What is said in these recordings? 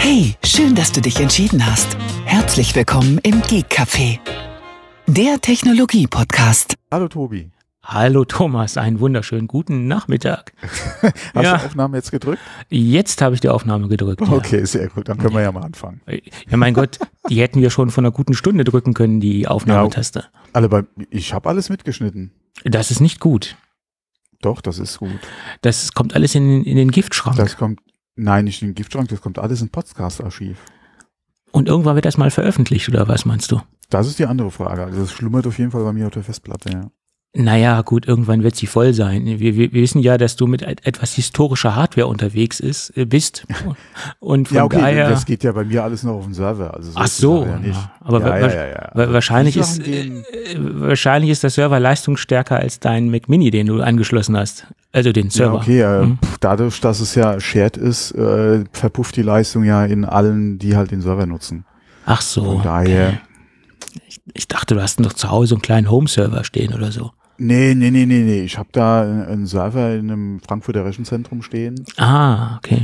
Hey, schön, dass du dich entschieden hast. Herzlich willkommen im Geek Café, der Technologie-Podcast. Hallo Tobi. Hallo Thomas, einen wunderschönen guten Nachmittag. Hast du Aufnahme jetzt gedrückt? Jetzt habe ich die Aufnahme gedrückt. Okay, sehr gut, dann können wir ja mal anfangen. Ja, mein Gott, die hätten wir schon vor einer guten Stunde drücken können, die Aufnahmetaste. Ich habe alles mitgeschnitten. Das ist nicht gut. Doch, das ist gut. Das kommt alles in den Giftschrank. Nein, nicht in den Giftschrank, das kommt alles in Podcast-Archiv. Und irgendwann wird das mal veröffentlicht, oder was meinst du? Das ist die andere Frage. Also das schlummert auf jeden Fall bei mir auf der Festplatte, ja. Naja, gut, irgendwann wird sie voll sein. Wir wissen ja, dass du mit etwas historischer Hardware unterwegs bist. Und von daher. Das geht ja bei mir alles noch auf dem Server. Also ach so, ja nicht. Aber wahrscheinlich ist der Server leistungsstärker als dein Mac Mini, den du angeschlossen hast. Also den Server. Ja, okay, dadurch, dass es ja shared ist, verpufft die Leistung ja in allen, die halt den Server nutzen. Ach so. Von daher. Okay. Ich dachte, du hast noch zu Hause einen kleinen Home-Server stehen oder so. Nee. Ich habe da einen Server in einem Frankfurter Rechenzentrum stehen. Ah, okay.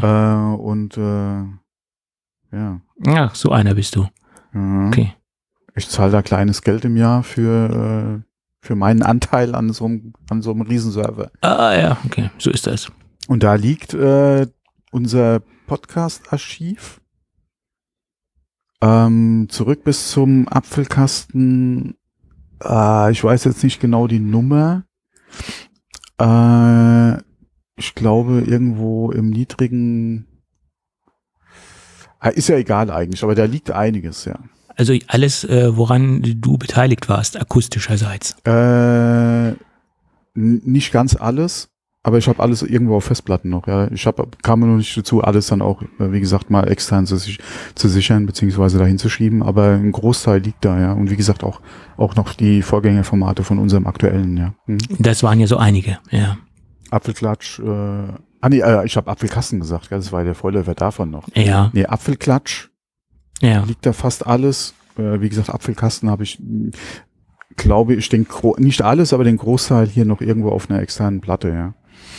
Ja. Ja, so einer bist du. Mhm. Okay. Ich zahle da kleines Geld im Jahr für meinen Anteil an so einem Riesenserver. Ah ja, okay, so ist das. Und da liegt unser Podcast-Archiv zurück bis zum Apfelkasten. Ich weiß jetzt nicht genau die Nummer. Ich glaube irgendwo im niedrigen. Ist ja egal eigentlich, aber da liegt einiges, ja. Also alles, woran du beteiligt warst, akustischerseits. Nicht ganz alles, aber ich habe alles irgendwo auf Festplatten noch. Ja, kam noch nicht dazu, alles dann auch, wie gesagt, mal extern zu sichern beziehungsweise dahin zu schieben. Aber ein Großteil liegt da, ja. Und wie gesagt auch noch die Vorgängerformate von unserem aktuellen, ja. Das waren ja so einige, ja. Apfelklatsch. Ich habe Apfelkasten gesagt. Ja, das war der Vorläufer davon noch. Ja. Nee, Apfelklatsch. Ja. Liegt da fast alles. Wie gesagt, Apfelkasten habe ich, glaube ich, nicht alles, aber den Großteil hier noch irgendwo auf einer externen Platte, ja.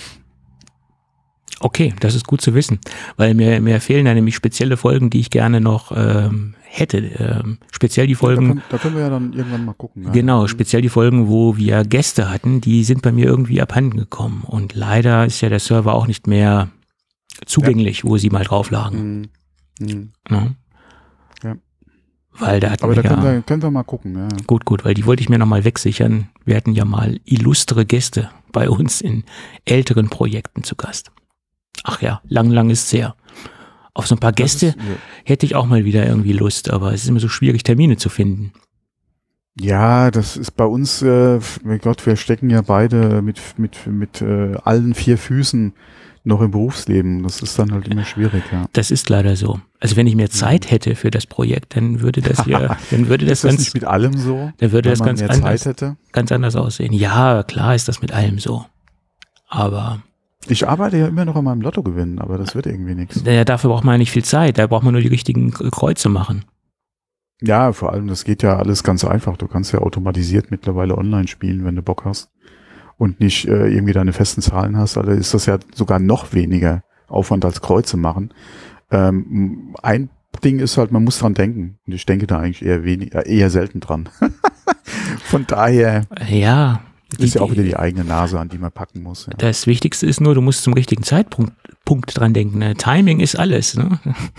Okay, das ist gut zu wissen, weil mir fehlen da nämlich spezielle Folgen, die ich gerne noch hätte. Speziell die Folgen. Da können wir ja dann irgendwann mal gucken. Ja. Genau, speziell die Folgen, wo wir Gäste hatten, die sind bei mir irgendwie abhanden gekommen. Und leider ist ja der Server auch nicht mehr zugänglich, wo sie mal drauf lagen. Ja. Weil da hatten aber da können wir mal gucken. Ja. Gut, weil die wollte ich mir nochmal wegsichern. Wir hatten ja mal illustre Gäste bei uns in älteren Projekten zu Gast. Ach ja, lang ist es her. Auf so ein paar Gäste hätte ich auch mal wieder irgendwie Lust, aber es ist immer so schwierig, Termine zu finden. Ja, das ist bei uns, mein Gott, wir stecken ja beide mit allen 4 Füßen noch im Berufsleben. Das ist dann halt immer schwierig, ja. Das ist leider so. Also wenn ich mehr Zeit hätte für das Projekt, dann würde das hier, ist das nicht mit allem so? Dann würde das ganz anders aussehen. Ja, klar ist das mit allem so. Aber ich arbeite ja immer noch an meinem Lottogewinn, aber das wird irgendwie nichts. Ja, dafür braucht man ja nicht viel Zeit. Da braucht man nur die richtigen Kreuze machen. Ja, vor allem, das geht ja alles ganz einfach. Du kannst ja automatisiert mittlerweile online spielen, wenn du Bock hast. Und nicht irgendwie deine festen Zahlen hast, also ist das ja sogar noch weniger Aufwand als Kreuze machen. Ein Ding ist halt, man muss dran denken. Und ich denke da eigentlich eher selten dran. Von daher ja, ist ja auch wieder die eigene Nase, an die man packen muss. Ja. Das Wichtigste ist nur, du musst zum richtigen Zeitpunkt dran denken. Ne? Timing ist alles. Ne?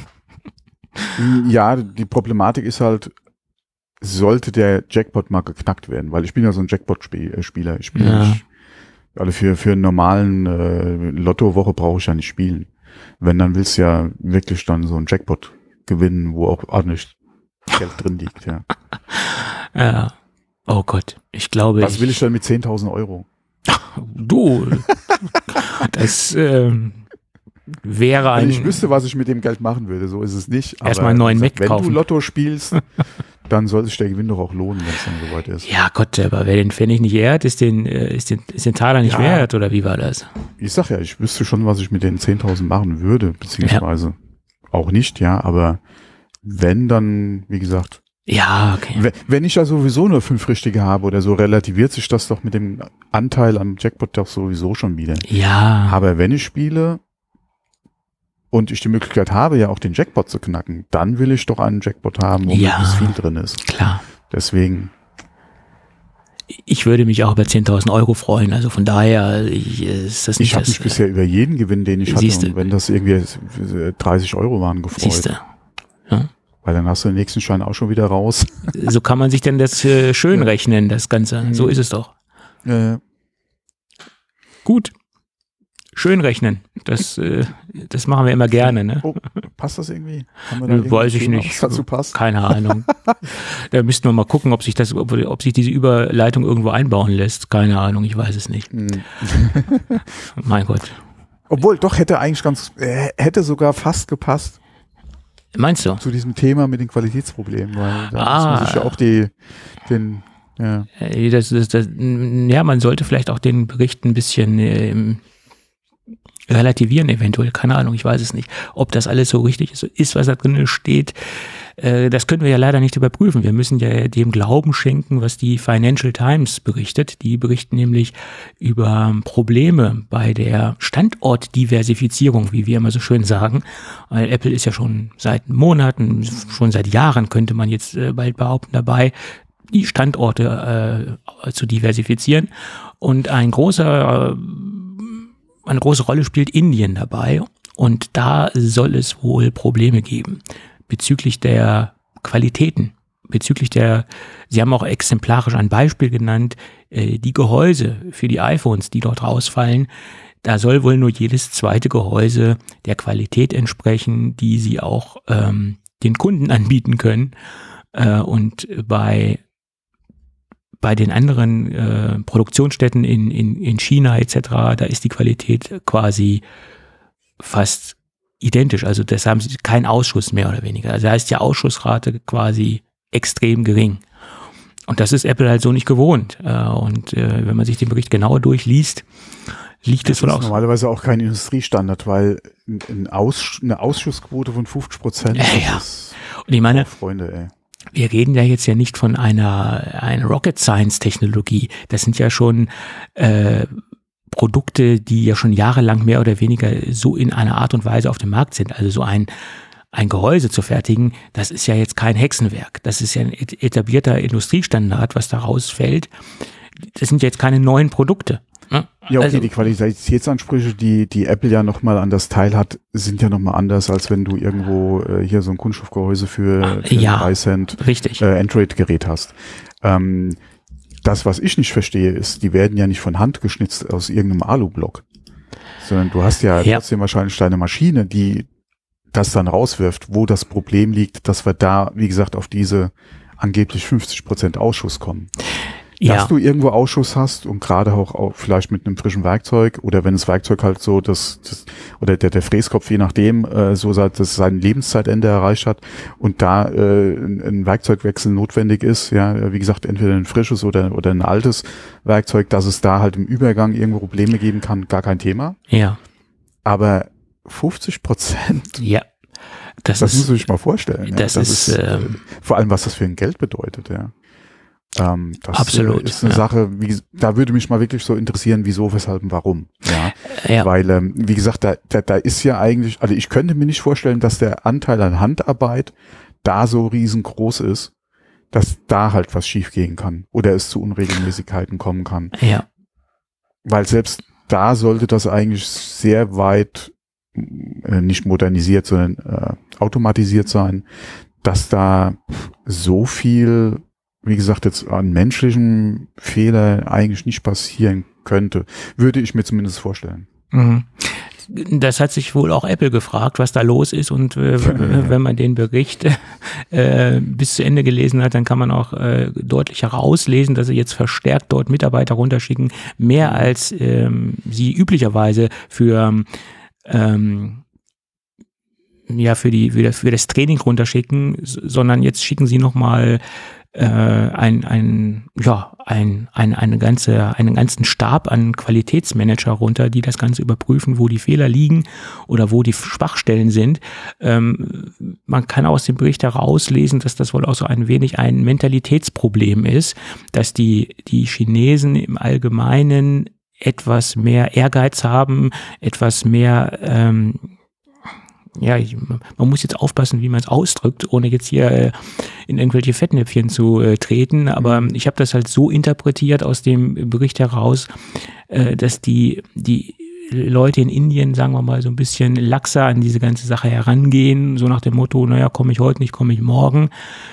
Ja, die Problematik ist halt, sollte der Jackpot mal geknackt werden, weil ich bin ja so ein Jackpot-Spieler. Ich spiele nicht, also für einen normalen Lotto-Woche brauche ich ja nicht spielen. Wenn, dann willst du ja wirklich dann so einen Jackpot gewinnen, wo auch ordentlich Geld drin liegt, ja. Ja. Oh Gott, ich glaube. Was will ich denn mit 10.000 Euro? Du, das wäre ein. Wenn ich wüsste, was ich mit dem Geld machen würde, so ist es nicht. Erstmal einen neuen Mac kaufen. Wenn du Lotto spielst, dann soll sich der Gewinn doch auch lohnen, wenn es dann soweit ist. Ja Gott, aber wer den Pfennig nicht ehrt, ist den Taler nicht wert, oder wie war das? Ich sag ja, ich wüsste schon, was ich mit den 10.000 machen würde, beziehungsweise auch nicht, ja, aber wenn, dann, wie gesagt. Ja, okay. Wenn ich ja sowieso nur 5 Richtige habe oder so, relativiert sich das doch mit dem Anteil am Jackpot doch sowieso schon wieder. Ja. Aber wenn ich spiele und ich die Möglichkeit habe, ja auch den Jackpot zu knacken, dann will ich doch einen Jackpot haben, wo möglichst viel drin ist. Klar. Deswegen. Ich würde mich auch über 10.000 Euro freuen, also von daher ist das nicht. Ich habe mich bisher über jeden Gewinn, den ich hatte, und wenn das irgendwie 30 Euro waren, gefreut. Siehste. Ja. Weil dann hast du den nächsten Schein auch schon wieder raus. So kann man sich denn das schön rechnen, das Ganze. So ist es doch. Gut. Schön rechnen. Das machen wir immer gerne, ne? Oh, passt das irgendwie? Haben wir da weiß ich nicht. Was dazu passt? Keine Ahnung. Da müssten wir mal gucken, ob sich diese Überleitung irgendwo einbauen lässt. Keine Ahnung, ich weiß es nicht. Mein Gott. Obwohl, doch, hätte sogar fast gepasst. Meinst du? Zu diesem Thema mit den Qualitätsproblemen, weil da muss man sich ja auch ja, man sollte vielleicht auch den Bericht ein bisschen relativieren eventuell, keine Ahnung, ich weiß es nicht, ob das alles so richtig ist, was da drin steht. Das können wir ja leider nicht überprüfen. Wir müssen ja dem Glauben schenken, was die Financial Times berichtet. Die berichten nämlich über Probleme bei der Standortdiversifizierung, wie wir immer so schön sagen. Weil Apple ist ja schon seit Monaten, schon seit Jahren, könnte man jetzt bald behaupten, dabei, die Standorte zu diversifizieren. Und eine große Rolle spielt Indien dabei. Und da soll es wohl Probleme geben bezüglich der Qualitäten, Sie haben auch exemplarisch ein Beispiel genannt, die Gehäuse für die iPhones, die dort rausfallen. Da soll wohl nur jedes zweite Gehäuse der Qualität entsprechen, die Sie auch den Kunden anbieten können. Und bei den anderen Produktionsstätten in China etc., da ist die Qualität quasi fast identisch. Also das haben sie keinen Ausschuss mehr oder weniger. Also da ist die Ausschussrate quasi extrem gering. Und das ist Apple halt so nicht gewohnt. Und wenn man sich den Bericht genauer durchliest, liegt es wohl aus. Das ist normalerweise auch kein Industriestandard, weil eine Ausschussquote von 50%, ja. Und ich meine, Freunde, ey. Wir reden ja jetzt ja nicht von einer Rocket Science Technologie. Das sind ja schon Produkte, die ja schon jahrelang mehr oder weniger so in einer Art und Weise auf dem Markt sind. Also so ein Gehäuse zu fertigen, das ist ja jetzt kein Hexenwerk. Das ist ja ein etablierter Industriestandard, was da rausfällt. Das sind jetzt keine neuen Produkte. Ne? Ja, okay, also, die Qualitätsansprüche, die Apple ja nochmal an das Teil hat, sind ja nochmal anders, als wenn du irgendwo hier so ein Kunststoffgehäuse für 3 Cent Android-Gerät hast. Das, was ich nicht verstehe, ist, die werden ja nicht von Hand geschnitzt aus irgendeinem Alublock, sondern du hast ja trotzdem wahrscheinlich deine Maschine, die das dann rauswirft, wo das Problem liegt, dass wir da, wie gesagt, auf diese angeblich 50% Ausschuss kommen. Dass du irgendwo Ausschuss hast und gerade auch vielleicht mit einem frischen Werkzeug oder wenn das Werkzeug halt so oder der Fräskopf, je nachdem, so dass sein Lebenszeitende erreicht hat und da ein Werkzeugwechsel notwendig ist, ja, wie gesagt, entweder ein frisches oder ein altes Werkzeug, dass es da halt im Übergang irgendwo Probleme geben kann, gar kein Thema. Ja. Aber 50%? Ja. Das muss man sich mal vorstellen. Das ist vor allem, was das für ein Geld bedeutet, ja. Das absolut, ist eine Sache, da würde mich mal wirklich so interessieren, wieso, weshalb und warum. Ja. Weil, wie gesagt, da ist ja eigentlich, also ich könnte mir nicht vorstellen, dass der Anteil an Handarbeit da so riesengroß ist, dass da halt was schiefgehen kann oder es zu Unregelmäßigkeiten kommen kann. Ja. Weil selbst da sollte das eigentlich sehr weit nicht modernisiert, sondern automatisiert sein, dass da so viel, wie gesagt, jetzt an menschlichen Fehler eigentlich nicht passieren könnte. Würde ich mir zumindest vorstellen. Mhm. Das hat sich wohl auch Apple gefragt, was da los ist. Und wenn man den Bericht bis zu Ende gelesen hat, dann kann man auch deutlich herauslesen, dass sie jetzt verstärkt dort Mitarbeiter runterschicken, mehr als sie üblicherweise für das Training runterschicken, sondern jetzt schicken sie nochmal einen ganzen Stab an Qualitätsmanager runter, die das Ganze überprüfen, wo die Fehler liegen oder wo die Schwachstellen sind. Man kann aus dem Bericht herauslesen, dass das wohl auch so ein wenig ein Mentalitätsproblem ist, dass die Chinesen im Allgemeinen etwas mehr Ehrgeiz haben, etwas mehr man muss jetzt aufpassen, wie man es ausdrückt, ohne jetzt hier in irgendwelche Fettnäpfchen zu treten. Aber ich habe das halt so interpretiert aus dem Bericht heraus, dass die Leute in Indien, sagen wir mal, so ein bisschen laxer an diese ganze Sache herangehen, so nach dem Motto, naja, komme ich heute nicht, komme ich morgen.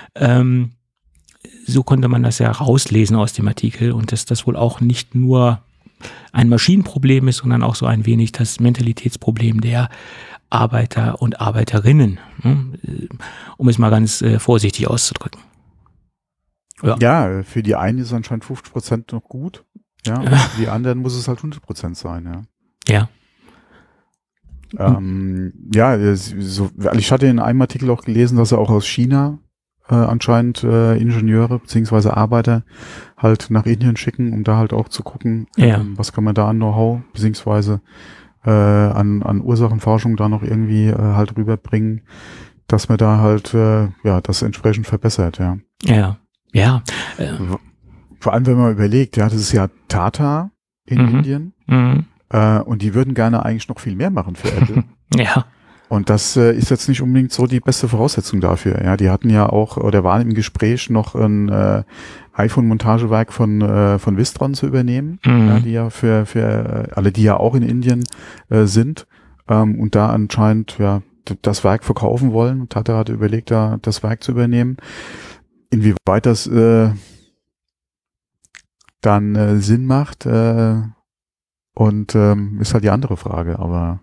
So konnte man das ja rauslesen aus dem Artikel und dass das wohl auch nicht nur ein Maschinenproblem ist, sondern auch so ein wenig das Mentalitätsproblem der Arbeiter und Arbeiterinnen, um es mal ganz vorsichtig auszudrücken. Ja, für die einen ist anscheinend 50% noch gut, ja, und für die anderen muss es halt 100% sein, ja. Ja. Ich hatte in einem Artikel auch gelesen, dass er auch aus China anscheinend Ingenieure beziehungsweise Arbeiter halt nach Indien schicken, um da halt auch zu gucken, was kann man da an Know-how beziehungsweise an Ursachenforschung da noch irgendwie halt rüberbringen, dass man da halt das entsprechend verbessert, Ja. Vor allem, wenn man überlegt, das ist ja Tata in Indien und die würden gerne eigentlich noch viel mehr machen für Apple. Ja. Und das ist jetzt nicht unbedingt so die beste Voraussetzung dafür. Ja, die hatten ja auch oder waren im Gespräch noch ein iPhone-Montagewerk von Wistron zu übernehmen, die ja für alle, die ja auch in Indien sind und da anscheinend das Werk verkaufen wollen. Tata hatte überlegt, da das Werk zu übernehmen. Inwieweit das dann Sinn macht und ist halt die andere Frage, aber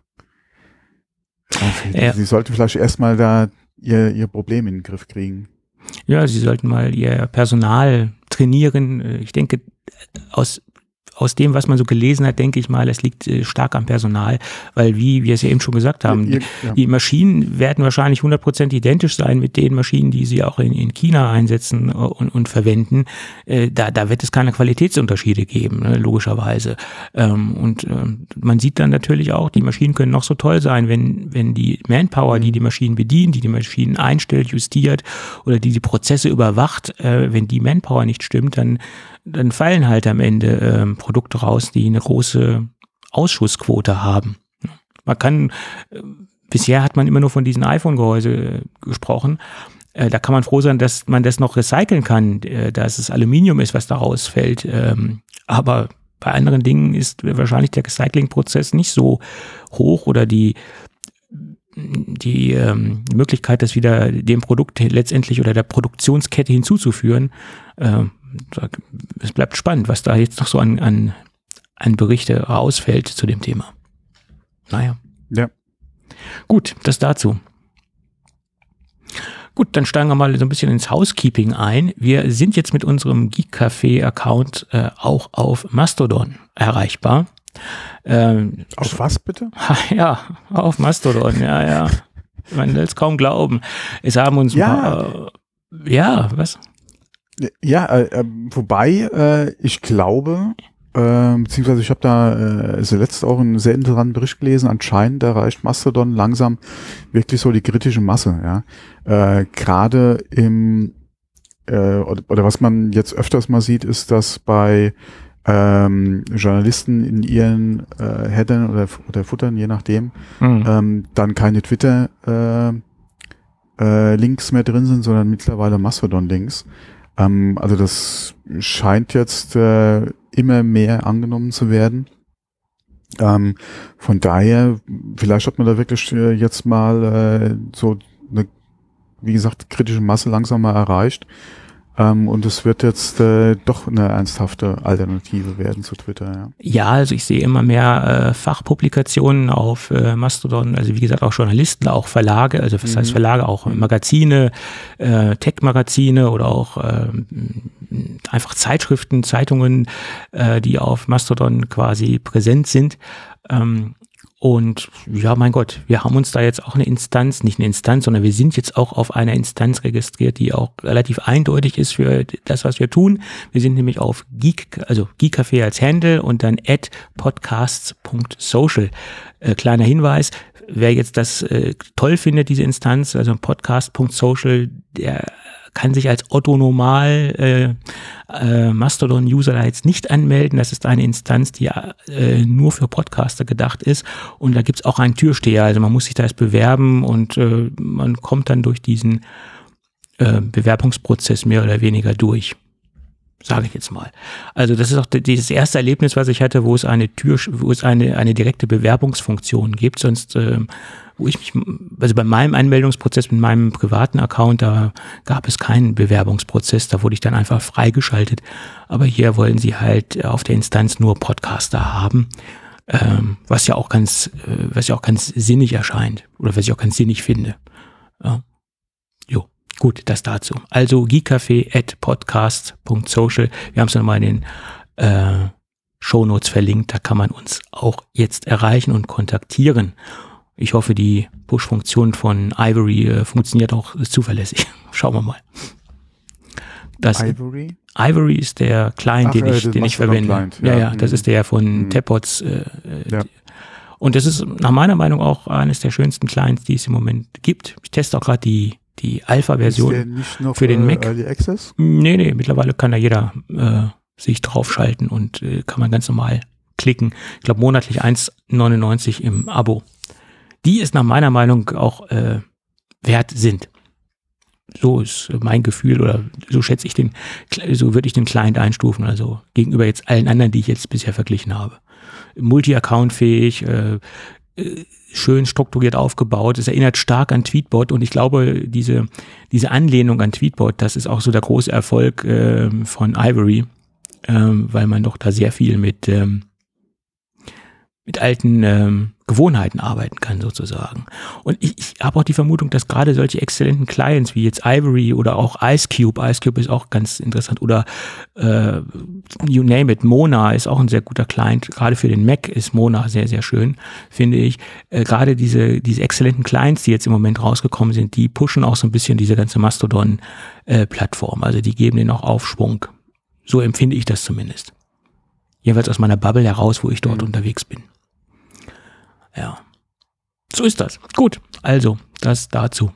Sie sollten vielleicht erstmal da ihr Problem in den Griff kriegen. Ja, sie sollten mal ihr Personal trainieren. Ich denke, aus dem, was man so gelesen hat, denke ich mal, es liegt stark am Personal, weil wie wir es ja eben schon gesagt haben, die Maschinen werden wahrscheinlich 100% identisch sein mit den Maschinen, die sie auch in China einsetzen und verwenden. Da wird es keine Qualitätsunterschiede geben, logischerweise. Und man sieht dann natürlich auch, die Maschinen können noch so toll sein, wenn die Manpower, die Maschinen bedient, die Maschinen einstellt, justiert oder die Prozesse überwacht, wenn die Manpower nicht stimmt, dann fallen halt am Ende Produkte raus, die eine große Ausschussquote haben. Bisher hat man immer nur von diesen iPhone-Gehäuse gesprochen. Da kann man froh sein, dass man das noch recyceln kann, dass es Aluminium ist, was da rausfällt. Aber bei anderen Dingen ist wahrscheinlich der Recyclingprozess nicht so hoch oder die Möglichkeit, das wieder dem Produkt letztendlich oder der Produktionskette hinzuzuführen. Es bleibt spannend, was da jetzt noch so an Berichte rausfällt zu dem Thema. Naja. Ja. Gut, das dazu. Gut, dann steigen wir mal so ein bisschen ins Housekeeping ein. Wir sind jetzt mit unserem Geek Café Account auch auf Mastodon erreichbar. Auf was bitte? Ja, auf Mastodon, ja. Man will es kaum glauben. Es haben uns ein paar, was? Ja, wobei ich glaube, beziehungsweise ich habe da zuletzt auch einen sehr interessanten Bericht gelesen, anscheinend erreicht Mastodon langsam wirklich so die kritische Masse, ja. Gerade oder was man jetzt öfters mal sieht, ist, dass bei Journalisten in ihren Headern oder Futtern, je nachdem, dann keine Twitter Links mehr drin sind, sondern mittlerweile Mastodon-Links. Also das scheint jetzt immer mehr angenommen zu werden. Von daher, vielleicht hat man da wirklich jetzt mal so eine, wie gesagt, kritische Masse langsam mal erreicht. Und es wird jetzt doch eine ernsthafte Alternative werden zu Twitter. Ja, ja, also ich sehe immer mehr Fachpublikationen auf Mastodon, also wie gesagt auch Journalisten, auch Verlage, also was heißt Verlage, auch Magazine, Tech-Magazine oder auch einfach Zeitschriften, Zeitungen, die auf Mastodon quasi präsent sind. Und ja, mein Gott, wir haben uns da jetzt auch nicht eine Instanz, sondern wir sind jetzt auch auf einer Instanz registriert, die auch relativ eindeutig ist für das, was wir tun. Wir sind nämlich auf Geek Café als Handle und dann @podcasts.social. Kleiner Hinweis, wer jetzt das toll findet, diese Instanz, also podcast.social, der kann sich als Otto-Normal Mastodon-User da jetzt nicht anmelden. Das ist eine Instanz, die nur für Podcaster gedacht ist. Und da gibt's auch einen Türsteher. Also man muss sich da erst bewerben und man kommt dann durch diesen Bewerbungsprozess mehr oder weniger durch. Sage ich jetzt mal. Also das ist auch dieses erste Erlebnis, was ich hatte, wo es eine direkte Bewerbungsfunktion gibt. Sonst, wo ich mich, also bei meinem Anmeldungsprozess mit meinem privaten Account, da gab es keinen Bewerbungsprozess, da wurde ich dann einfach freigeschaltet. Aber hier wollen sie halt auf der Instanz nur Podcaster haben, was ja auch ganz sinnig erscheint oder was ich auch ganz sinnig finde. Ja. Gut, das dazu. Also geekcafé@podcast.social. Wir haben es nochmal in den Shownotes verlinkt. Da kann man uns auch jetzt erreichen und kontaktieren. Ich hoffe, die Push-Funktion von Ivory funktioniert auch zuverlässig. Schauen wir mal. Ivory? Ivory ist der Client, den ich verwende. Ja, das ist der von Tapods. Ja. Und das ist nach meiner Meinung auch eines der schönsten Clients, die es im Moment gibt. Ich teste auch gerade die Alpha-Version ist der nicht noch für den Mac. Early Access? Nee, mittlerweile kann da jeder sich draufschalten und kann man ganz normal klicken. Ich glaube monatlich 1,99 im Abo. Die es nach meiner Meinung auch wert sind. So ist mein Gefühl oder so schätze ich so würde ich den Client einstufen, also gegenüber jetzt allen anderen, die ich jetzt bisher verglichen habe. Multi-Account-fähig, schön strukturiert aufgebaut. Es erinnert stark an Tweetbot und ich glaube, diese Anlehnung an Tweetbot, das ist auch so der große Erfolg von Ivory, weil man doch da sehr viel mit alten Gewohnheiten arbeiten kann sozusagen. Und ich habe auch die Vermutung, dass gerade solche exzellenten Clients wie jetzt Ivory oder auch Icecube ist auch ganz interessant oder you name it, Mona ist auch ein sehr guter Client. Gerade für den Mac ist Mona sehr, sehr schön, finde ich. Gerade diese exzellenten Clients, die jetzt im Moment rausgekommen sind, die pushen auch so ein bisschen diese ganze Mastodon-Plattform. Also die geben denen auch Aufschwung. So empfinde ich das zumindest. Jedenfalls aus meiner Bubble heraus, wo ich dort unterwegs bin. Ja, so ist das. Gut, also das dazu.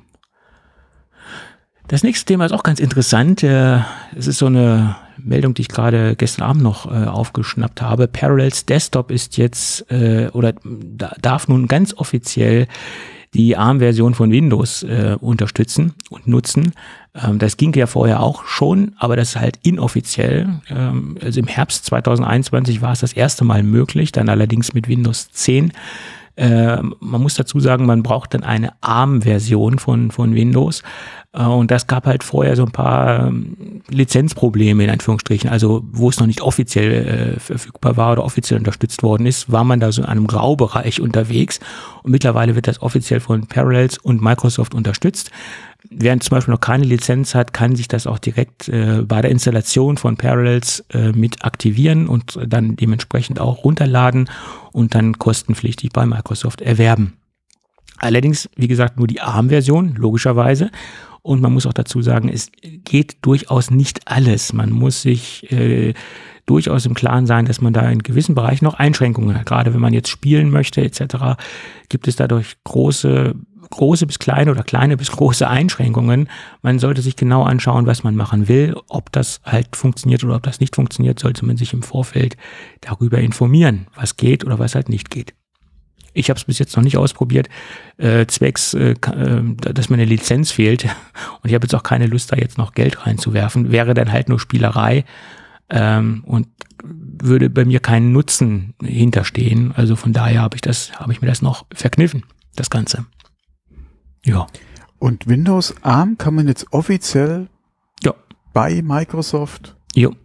Das nächste Thema ist auch ganz interessant. Es ist so eine Meldung, die ich gerade gestern Abend noch aufgeschnappt habe. Parallels Desktop ist jetzt darf nun ganz offiziell die ARM-Version von Windows unterstützen und nutzen. Das ging ja vorher auch schon, aber das ist halt inoffiziell. Also im Herbst 2021 war es das erste Mal möglich, dann allerdings mit Windows 10. Man muss dazu sagen, man braucht dann eine ARM-Version von Windows. Und das gab halt vorher so ein paar Lizenzprobleme in Anführungsstrichen. Also wo es noch nicht offiziell verfügbar war oder offiziell unterstützt worden ist, war man da so in einem Graubereich unterwegs. Und mittlerweile wird das offiziell von Parallels und Microsoft unterstützt. Wer zum Beispiel noch keine Lizenz hat, kann sich das auch direkt bei der Installation von Parallels mit aktivieren und dann dementsprechend auch runterladen und dann kostenpflichtig bei Microsoft erwerben. Allerdings, wie gesagt, nur die ARM-Version, logischerweise. Und man muss auch dazu sagen, es geht durchaus nicht alles. Man muss sich durchaus im Klaren sein, dass man da in gewissen Bereichen noch Einschränkungen hat. Gerade wenn man jetzt spielen möchte etc., gibt es dadurch große bis kleine oder kleine bis große Einschränkungen. Man sollte sich genau anschauen, was man machen will. Ob das halt funktioniert oder ob das nicht funktioniert, sollte man sich im Vorfeld darüber informieren, was geht oder was halt nicht geht. Ich habe es bis jetzt noch nicht ausprobiert, zwecks, dass mir eine Lizenz fehlt. Und ich habe jetzt auch keine Lust, da jetzt noch Geld reinzuwerfen. Wäre dann halt nur Spielerei und würde bei mir keinen Nutzen hinterstehen. Also von daher habe ich mir das noch verkniffen, das Ganze. Ja. Und Windows ARM kann man jetzt offiziell bei Microsoft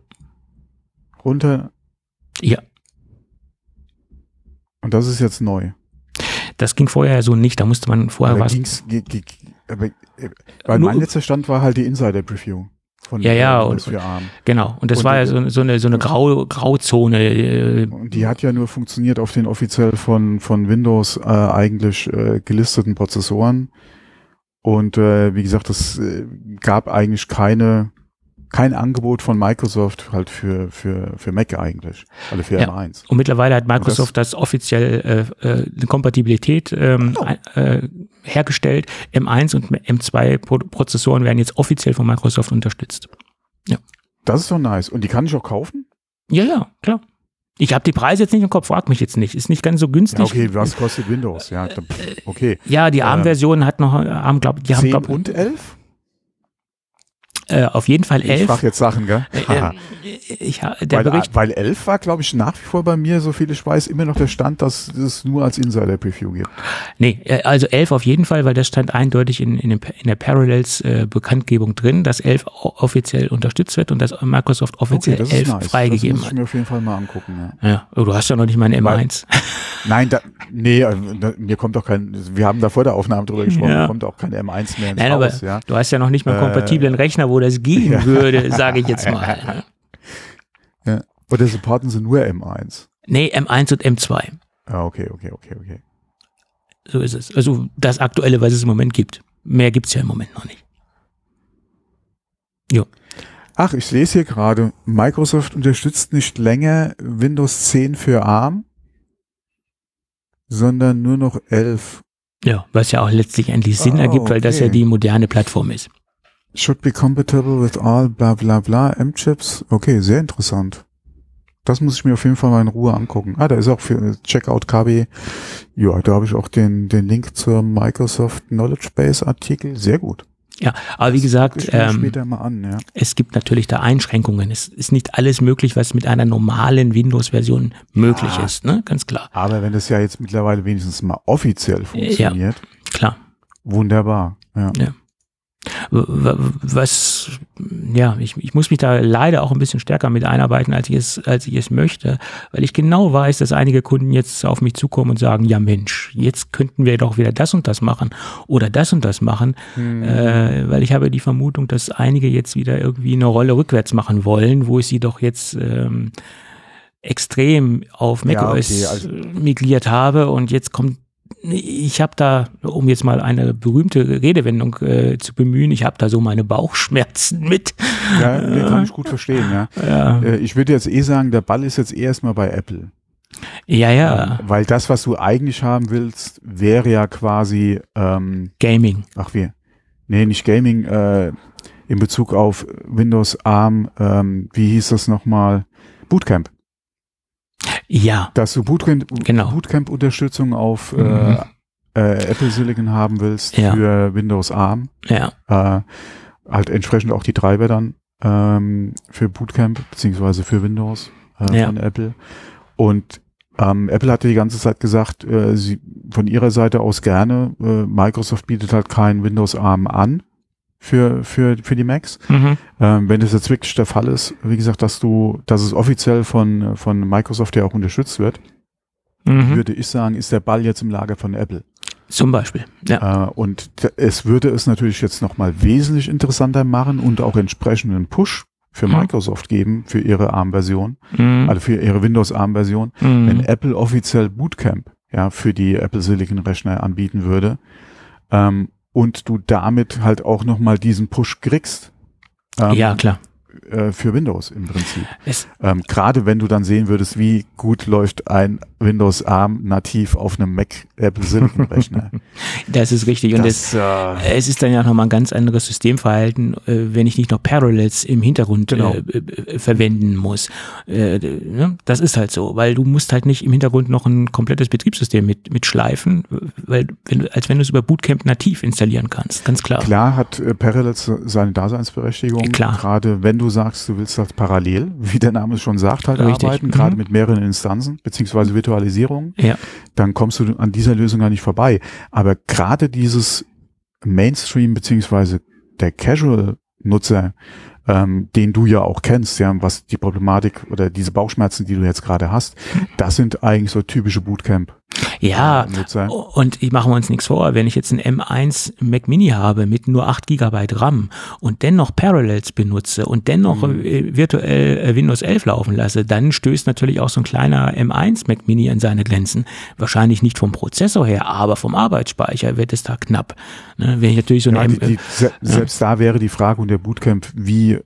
runter. Ja. Und das ist jetzt neu. Das ging vorher ja so nicht, da musste man vorher was. Weil mein letzter Stand war halt die Insider-Preview von Windows für ARM. Genau, und das war ja so eine Grauzone. Und die hat ja nur funktioniert auf den offiziell von Windows eigentlich gelisteten Prozessoren. Und wie gesagt, es gab eigentlich keine kein Angebot von Microsoft halt für Mac eigentlich, also für M1. Und mittlerweile hat Microsoft das offiziell eine Kompatibilität hergestellt. M1 und M2 Prozessoren werden jetzt offiziell von Microsoft unterstützt. Ja. Das ist doch nice. Und die kann ich auch kaufen? Ja, klar. Ich habe die Preise jetzt nicht im Kopf, frag mich jetzt nicht. Ist nicht ganz so günstig. Ja, okay, was kostet Windows? Ja, okay. Ja, die ARM-Version haben, glaube ich, 10 und 11? Auf jeden Fall 11. Ich frage jetzt Sachen, gell? Weil 11 war, glaube ich, nach wie vor bei mir, so viel ich weiß, immer noch der Stand, dass es nur als Insider-Preview gibt. Nee, also 11 auf jeden Fall, weil das stand eindeutig in der Parallels Bekanntgebung drin, dass 11 offiziell unterstützt wird und dass Microsoft offiziell 11 nice. Freigegeben hat. Das muss ich mir auf jeden Fall mal angucken. Ja, du hast ja noch nicht mal ein M1. Nein, mir kommt doch wir haben da vor der Aufnahme drüber gesprochen, mir kommt auch kein M1 mehr ins Haus. Aber du hast ja noch nicht mal einen kompatiblen Rechner, wo das gehen würde, sage ich jetzt mal. Ja. Oder supporten sie nur M1? Nee, M1 und M2. Ah, okay. So ist es. Also das Aktuelle, was es im Moment gibt. Mehr gibt es ja im Moment noch nicht. Jo. Ach, ich lese hier gerade, Microsoft unterstützt nicht länger Windows 10 für ARM, sondern nur noch 11. Ja, was ja auch letztlich endlich Sinn ergibt, weil das ja die moderne Plattform ist. Should be compatible with all bla bla bla M-Chips. Okay, sehr interessant. Das muss ich mir auf jeden Fall mal in Ruhe angucken. Da ist auch für Checkout KB. Ja, da habe ich auch den Link zur Microsoft Knowledge Base Artikel. Sehr gut. Ja, aber wie gesagt, später mal an, ja. Es gibt natürlich da Einschränkungen. Es ist nicht alles möglich, was mit einer normalen Windows-Version möglich ist, ne? Ganz klar. Aber wenn das ja jetzt mittlerweile wenigstens mal offiziell funktioniert. Ja, klar. Wunderbar, ja. Ich muss mich da leider auch ein bisschen stärker mit einarbeiten, als ich es möchte, weil ich genau weiß, dass einige Kunden jetzt auf mich zukommen und sagen, ja Mensch, jetzt könnten wir doch wieder das und das machen oder das und das machen, weil ich habe die Vermutung, dass einige jetzt wieder irgendwie eine Rolle rückwärts machen wollen, wo ich sie doch jetzt extrem auf macOS migriert habe und jetzt kommt. Ich habe da, um jetzt mal eine berühmte Redewendung zu bemühen, ich habe da so meine Bauchschmerzen mit. Ja, den kann ich gut verstehen, ja. Ich würde jetzt sagen, der Ball ist jetzt erstmal bei Apple. Ja. Weil das, was du eigentlich haben willst, wäre ja quasi Gaming. Nee, nicht Gaming, in Bezug auf Windows ARM, wie hieß das nochmal? Bootcamp. Ja. Dass du Bootcamp-Unterstützung auf Apple Silicon haben willst für Windows ARM. Ja. Halt entsprechend auch die Treiber dann für Bootcamp beziehungsweise für Windows von Apple. Und Apple hatte die ganze Zeit gesagt, sie von ihrer Seite aus gerne, Microsoft bietet halt kein Windows ARM an für die Macs. Wenn das jetzt wirklich der Fall ist, wie gesagt, dass es offiziell von Microsoft ja auch unterstützt wird, würde ich sagen, ist der Ball jetzt im Lager von Apple. Zum Beispiel, ja. Und es würde es natürlich jetzt nochmal wesentlich interessanter machen und auch entsprechenden Push für Microsoft geben, für ihre ARM-Version, also für ihre Windows ARM-Version, wenn Apple offiziell Bootcamp für die Apple Silicon Rechner anbieten würde, und du damit halt auch nochmal diesen Push kriegst. Ja, klar. Für Windows im Prinzip. Gerade wenn du dann sehen würdest, wie gut läuft ein Windows ARM nativ auf einem Mac Apple Silicon Rechner. Das ist richtig. Und es ist dann ja nochmal ein ganz anderes Systemverhalten, wenn ich nicht noch Parallels im Hintergrund verwenden muss. Das ist halt so, weil du musst halt nicht im Hintergrund noch ein komplettes Betriebssystem mitschleifen, als wenn du es über Bootcamp nativ installieren kannst. Ganz klar. Klar hat Parallels seine Daseinsberechtigung. Klar. Gerade wenn du sagst, du willst halt parallel, wie der Name es schon sagt, halt arbeiten, gerade mit mehreren Instanzen, beziehungsweise Virtualisierung, dann kommst du an dieser Lösung gar nicht vorbei. Aber gerade dieses Mainstream, beziehungsweise der Casual-Nutzer, den du ja auch kennst, was die Problematik oder diese Bauchschmerzen, die du jetzt gerade hast, das sind eigentlich so typische Bootcamp. Nutzer. Und ich mache uns nichts vor, wenn ich jetzt einen M1 Mac Mini habe mit nur 8 GB RAM und dennoch Parallels benutze und dennoch virtuell Windows 11 laufen lasse, dann stößt natürlich auch so ein kleiner M1 Mac Mini an seine Grenzen. Wahrscheinlich nicht vom Prozessor her, aber vom Arbeitsspeicher wird es da knapp. Ne, wenn ich natürlich so eine selbst da wäre die Frage und der Bootcamp, wie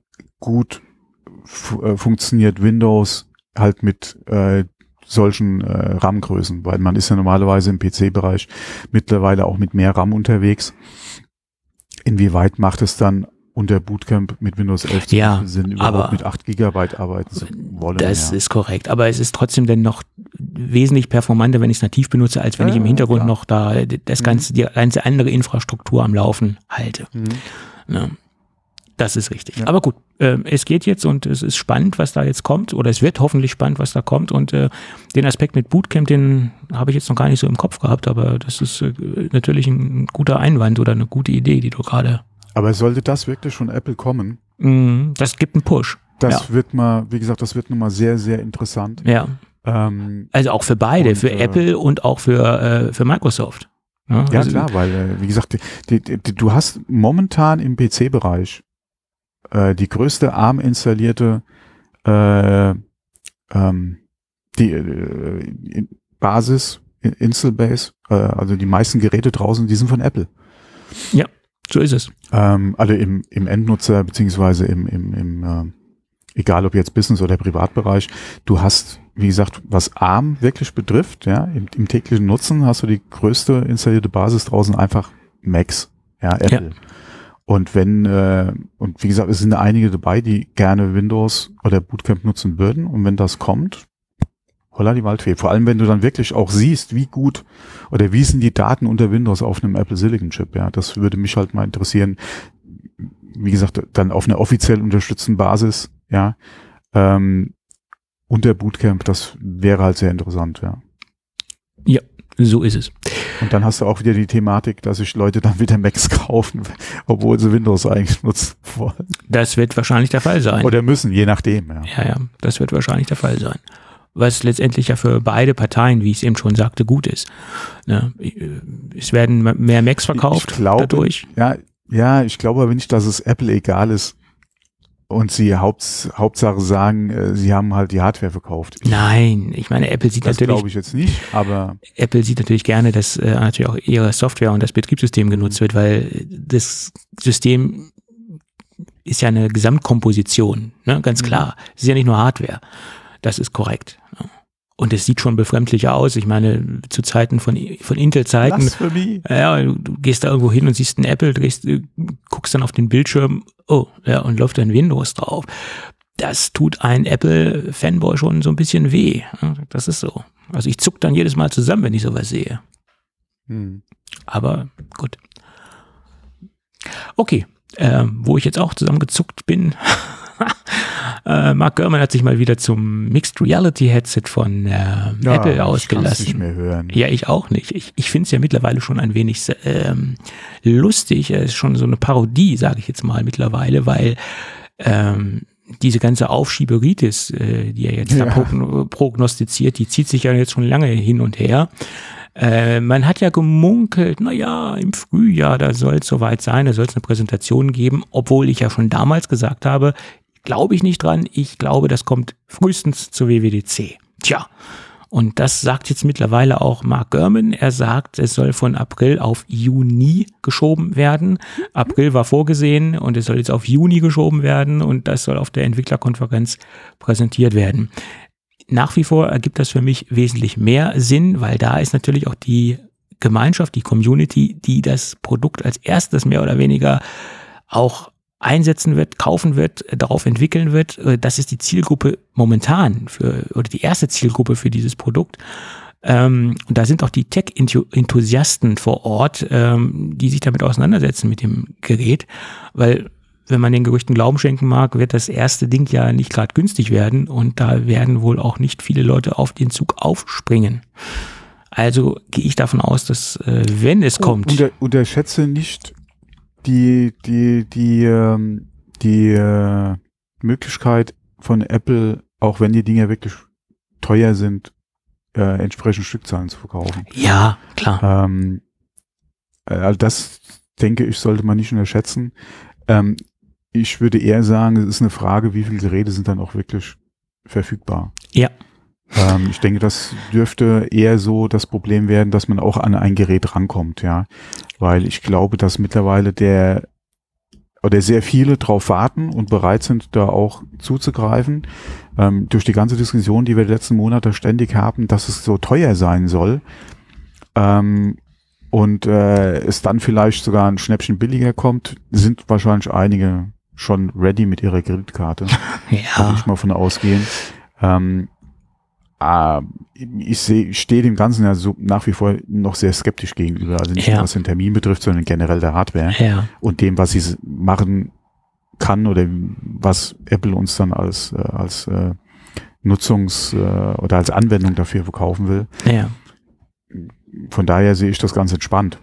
gut funktioniert Windows halt mit solchen RAM-Größen, weil man ist ja normalerweise im PC-Bereich mittlerweile auch mit mehr RAM unterwegs. Inwieweit macht es dann unter Bootcamp mit Windows 11 Sinn, überhaupt mit 8 GB arbeiten zu wollen? Das ist korrekt, aber es ist trotzdem dann noch wesentlich performanter, wenn ich es nativ benutze, als wenn ich im Hintergrund noch da die ganze andere Infrastruktur am Laufen halte. Ja, das ist richtig. Ja. Aber gut, es geht jetzt und es ist spannend, was da jetzt kommt, oder es wird hoffentlich spannend, was da kommt, und den Aspekt mit Bootcamp, den habe ich jetzt noch gar nicht so im Kopf gehabt, aber das ist natürlich ein guter Einwand oder eine gute Idee, die du gerade... Aber sollte das wirklich von Apple kommen? Das gibt einen Push. Das wird mal, wie gesagt, das wird nochmal sehr, sehr interessant. Ja. Also auch für beide, für Apple und auch für Microsoft. Ja, also klar, weil, wie gesagt, du hast momentan im PC-Bereich die größte ARM-installierte Basis, Install-Base, also die meisten Geräte draußen, die sind von Apple. Ja, so ist es. Alle im Endnutzer, beziehungsweise im egal ob jetzt Business- oder Privatbereich, du hast, wie gesagt, was ARM wirklich betrifft, ja, im täglichen Nutzen hast du die größte installierte Basis draußen einfach Macs, ja, Apple. Ja. Und und wie gesagt, es sind einige dabei, die gerne Windows oder Bootcamp nutzen würden, und wenn das kommt, holla die Waldfee. Vor allem, wenn du dann wirklich auch siehst, wie gut oder wie sind die Daten unter Windows auf einem Apple Silicon Chip, ja, das würde mich halt mal interessieren. Wie gesagt, dann auf einer offiziell unterstützten Basis, ja, unter Bootcamp, das wäre halt sehr interessant, ja. Ja, so ist es. Und dann hast du auch wieder die Thematik, dass sich Leute dann wieder Macs kaufen, obwohl sie Windows eigentlich nutzen wollen. Das wird wahrscheinlich der Fall sein. Oder müssen, je nachdem, ja. Ja, das wird wahrscheinlich der Fall sein. Was letztendlich ja für beide Parteien, wie ich es eben schon sagte, gut ist. Ja, es werden mehr Macs verkauft dadurch. Ja, ich glaube aber nicht, dass es Apple egal ist und sie Hauptsache sagen, sie haben halt die Hardware verkauft. Nein, ich meine, Apple sieht das natürlich... Das glaube ich jetzt nicht, aber... Apple sieht natürlich gerne, dass natürlich auch ihre Software und das Betriebssystem genutzt wird, weil das System ist ja eine Gesamtkomposition, ne? Ganz klar. Es ist ja nicht nur Hardware. Das ist korrekt. Und es sieht schon befremdlicher aus. Ich meine, zu Zeiten von Intel-Zeiten, ja, du gehst da irgendwo hin und siehst ein Apple, guckst dann auf den Bildschirm, oh, ja, und läuft dann Windows drauf. Das tut ein Apple-Fanboy schon so ein bisschen weh. Das ist so. Also ich zuck dann jedes Mal zusammen, wenn ich sowas sehe. Aber gut. Okay, wo ich jetzt auch zusammengezuckt bin, Mark Gurman hat sich mal wieder zum Mixed Reality Headset von Apple ausgelassen. Ich kann es nicht mehr hören. Ja, ich auch nicht. Ich finde es ja mittlerweile schon ein wenig lustig. Es ist schon so eine Parodie, sage ich jetzt mal mittlerweile, weil diese ganze Aufschieberitis, die er jetzt da prognostiziert, die zieht sich ja jetzt schon lange hin und her. Man hat ja gemunkelt, naja, im Frühjahr, da soll es soweit sein, da soll es eine Präsentation geben, obwohl ich ja schon damals gesagt habe, glaube ich nicht dran, ich glaube, das kommt frühestens zur WWDC. Tja, und das sagt jetzt mittlerweile auch Mark Gurman. Er sagt, es soll von April auf Juni geschoben werden. April war vorgesehen und es soll jetzt auf Juni geschoben werden und das soll auf der Entwicklerkonferenz präsentiert werden. Nach wie vor ergibt das für mich wesentlich mehr Sinn, weil da ist natürlich auch die Gemeinschaft, die Community, die das Produkt als erstes mehr oder weniger auch einsetzen wird, kaufen wird, darauf entwickeln wird. Das ist die Zielgruppe momentan oder die erste Zielgruppe für dieses Produkt. Und da sind auch die Tech-Enthusiasten vor Ort, die sich damit auseinandersetzen mit dem Gerät, weil wenn man den Gerüchten Glauben schenken mag, wird das erste Ding ja nicht gerade günstig werden und da werden wohl auch nicht viele Leute auf den Zug aufspringen. Also gehe ich davon aus, dass wenn es kommt... Unterschätze nicht die Möglichkeit von Apple, auch wenn die Dinger wirklich teuer sind, entsprechend Stückzahlen zu verkaufen. Ja, klar. Also das, denke ich, sollte man nicht unterschätzen. Ich würde eher sagen, es ist eine Frage, wie viele Geräte sind dann auch wirklich verfügbar. Ja. Ich denke, das dürfte eher so das Problem werden, dass man auch an ein Gerät rankommt, ja. Weil ich glaube, dass mittlerweile oder sehr viele drauf warten und bereit sind, da auch zuzugreifen. Durch die ganze Diskussion, die wir die letzten Monate ständig haben, dass es so teuer sein soll, und es dann vielleicht sogar ein Schnäppchen billiger kommt, sind wahrscheinlich einige schon ready mit ihrer Kreditkarte. Ja. Würde ich mal von ausgehen. Ich stehe dem Ganzen ja so nach wie vor noch sehr skeptisch gegenüber. Also nicht nur was den Termin betrifft, sondern generell der Hardware und dem, was sie machen kann oder was Apple uns dann als Nutzungs- oder als Anwendung dafür verkaufen will. Ja. Von daher sehe ich das ganz entspannt.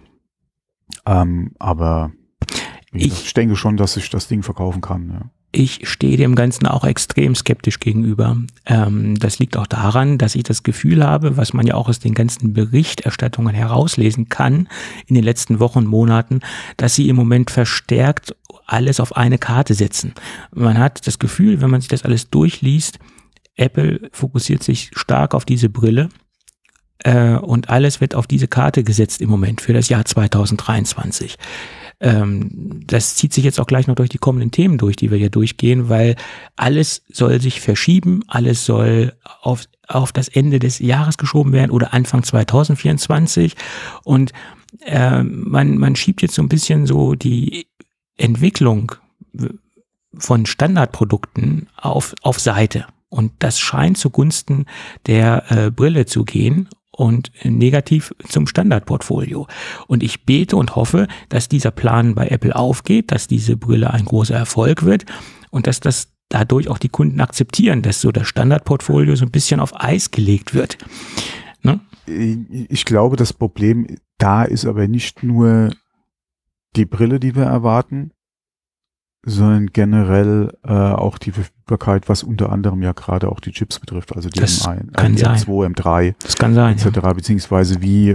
Aber ich denke schon, dass ich das Ding verkaufen kann. Ja. Ich stehe dem Ganzen auch extrem skeptisch gegenüber. Das liegt auch daran, dass ich das Gefühl habe, was man ja auch aus den ganzen Berichterstattungen herauslesen kann in den letzten Wochen, Monaten, dass sie im Moment verstärkt alles auf eine Karte setzen. Man hat das Gefühl, wenn man sich das alles durchliest, Apple fokussiert sich stark auf diese Brille. Und alles wird auf diese Karte gesetzt im Moment für das Jahr 2023. Das zieht sich jetzt auch gleich noch durch die kommenden Themen durch, die wir hier durchgehen, weil alles soll sich verschieben, alles soll auf das Ende des Jahres geschoben werden oder Anfang 2024. Und man schiebt jetzt so ein bisschen so die Entwicklung von Standardprodukten auf Seite. Und das scheint zugunsten der Brille zu gehen und negativ zum Standardportfolio. Und ich bete und hoffe, dass dieser Plan bei Apple aufgeht, dass diese Brille ein großer Erfolg wird und dass das dadurch auch die Kunden akzeptieren, dass so das Standardportfolio so ein bisschen auf Eis gelegt wird. Ne? Ich glaube, das Problem da ist aber nicht nur die Brille, die wir erwarten, sondern generell auch die Verfügbarkeit, was unter anderem ja gerade auch die Chips betrifft, also die M1, M2, M3, das kann sein, etc., beziehungsweise wie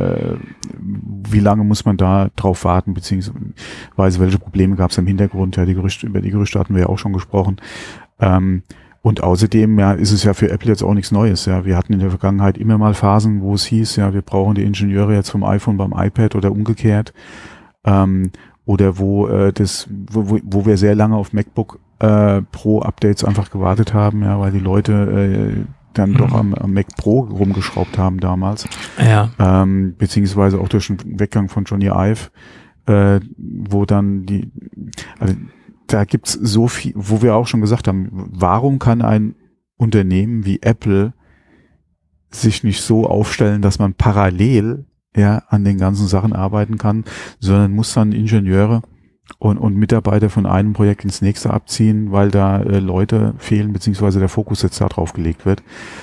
lange muss man da drauf warten, beziehungsweise welche Probleme gab es im Hintergrund, ja, über die Gerüchte hatten wir ja auch schon gesprochen. Und außerdem, ja, ist es ja für Apple jetzt auch nichts Neues, ja. Wir hatten in der Vergangenheit immer mal Phasen, wo es hieß, ja, wir brauchen die Ingenieure jetzt vom iPhone beim iPad oder umgekehrt. Oder wo wir sehr lange auf MacBook Pro Updates einfach gewartet haben, ja, weil die Leute dann doch am Mac Pro rumgeschraubt haben damals. Ja. Beziehungsweise auch durch den Weggang von Johnny Ive, wo dann da gibt's so viel, wo wir auch schon gesagt haben, warum kann ein Unternehmen wie Apple sich nicht so aufstellen, dass man parallel an den ganzen Sachen arbeiten kann, sondern muss dann Ingenieure und Mitarbeiter von einem Projekt ins nächste abziehen, weil da Leute fehlen, beziehungsweise der Fokus jetzt da drauf gelegt wird.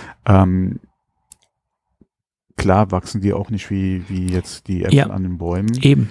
Klar wachsen die auch nicht wie jetzt die Äpfel an den Bäumen. Eben.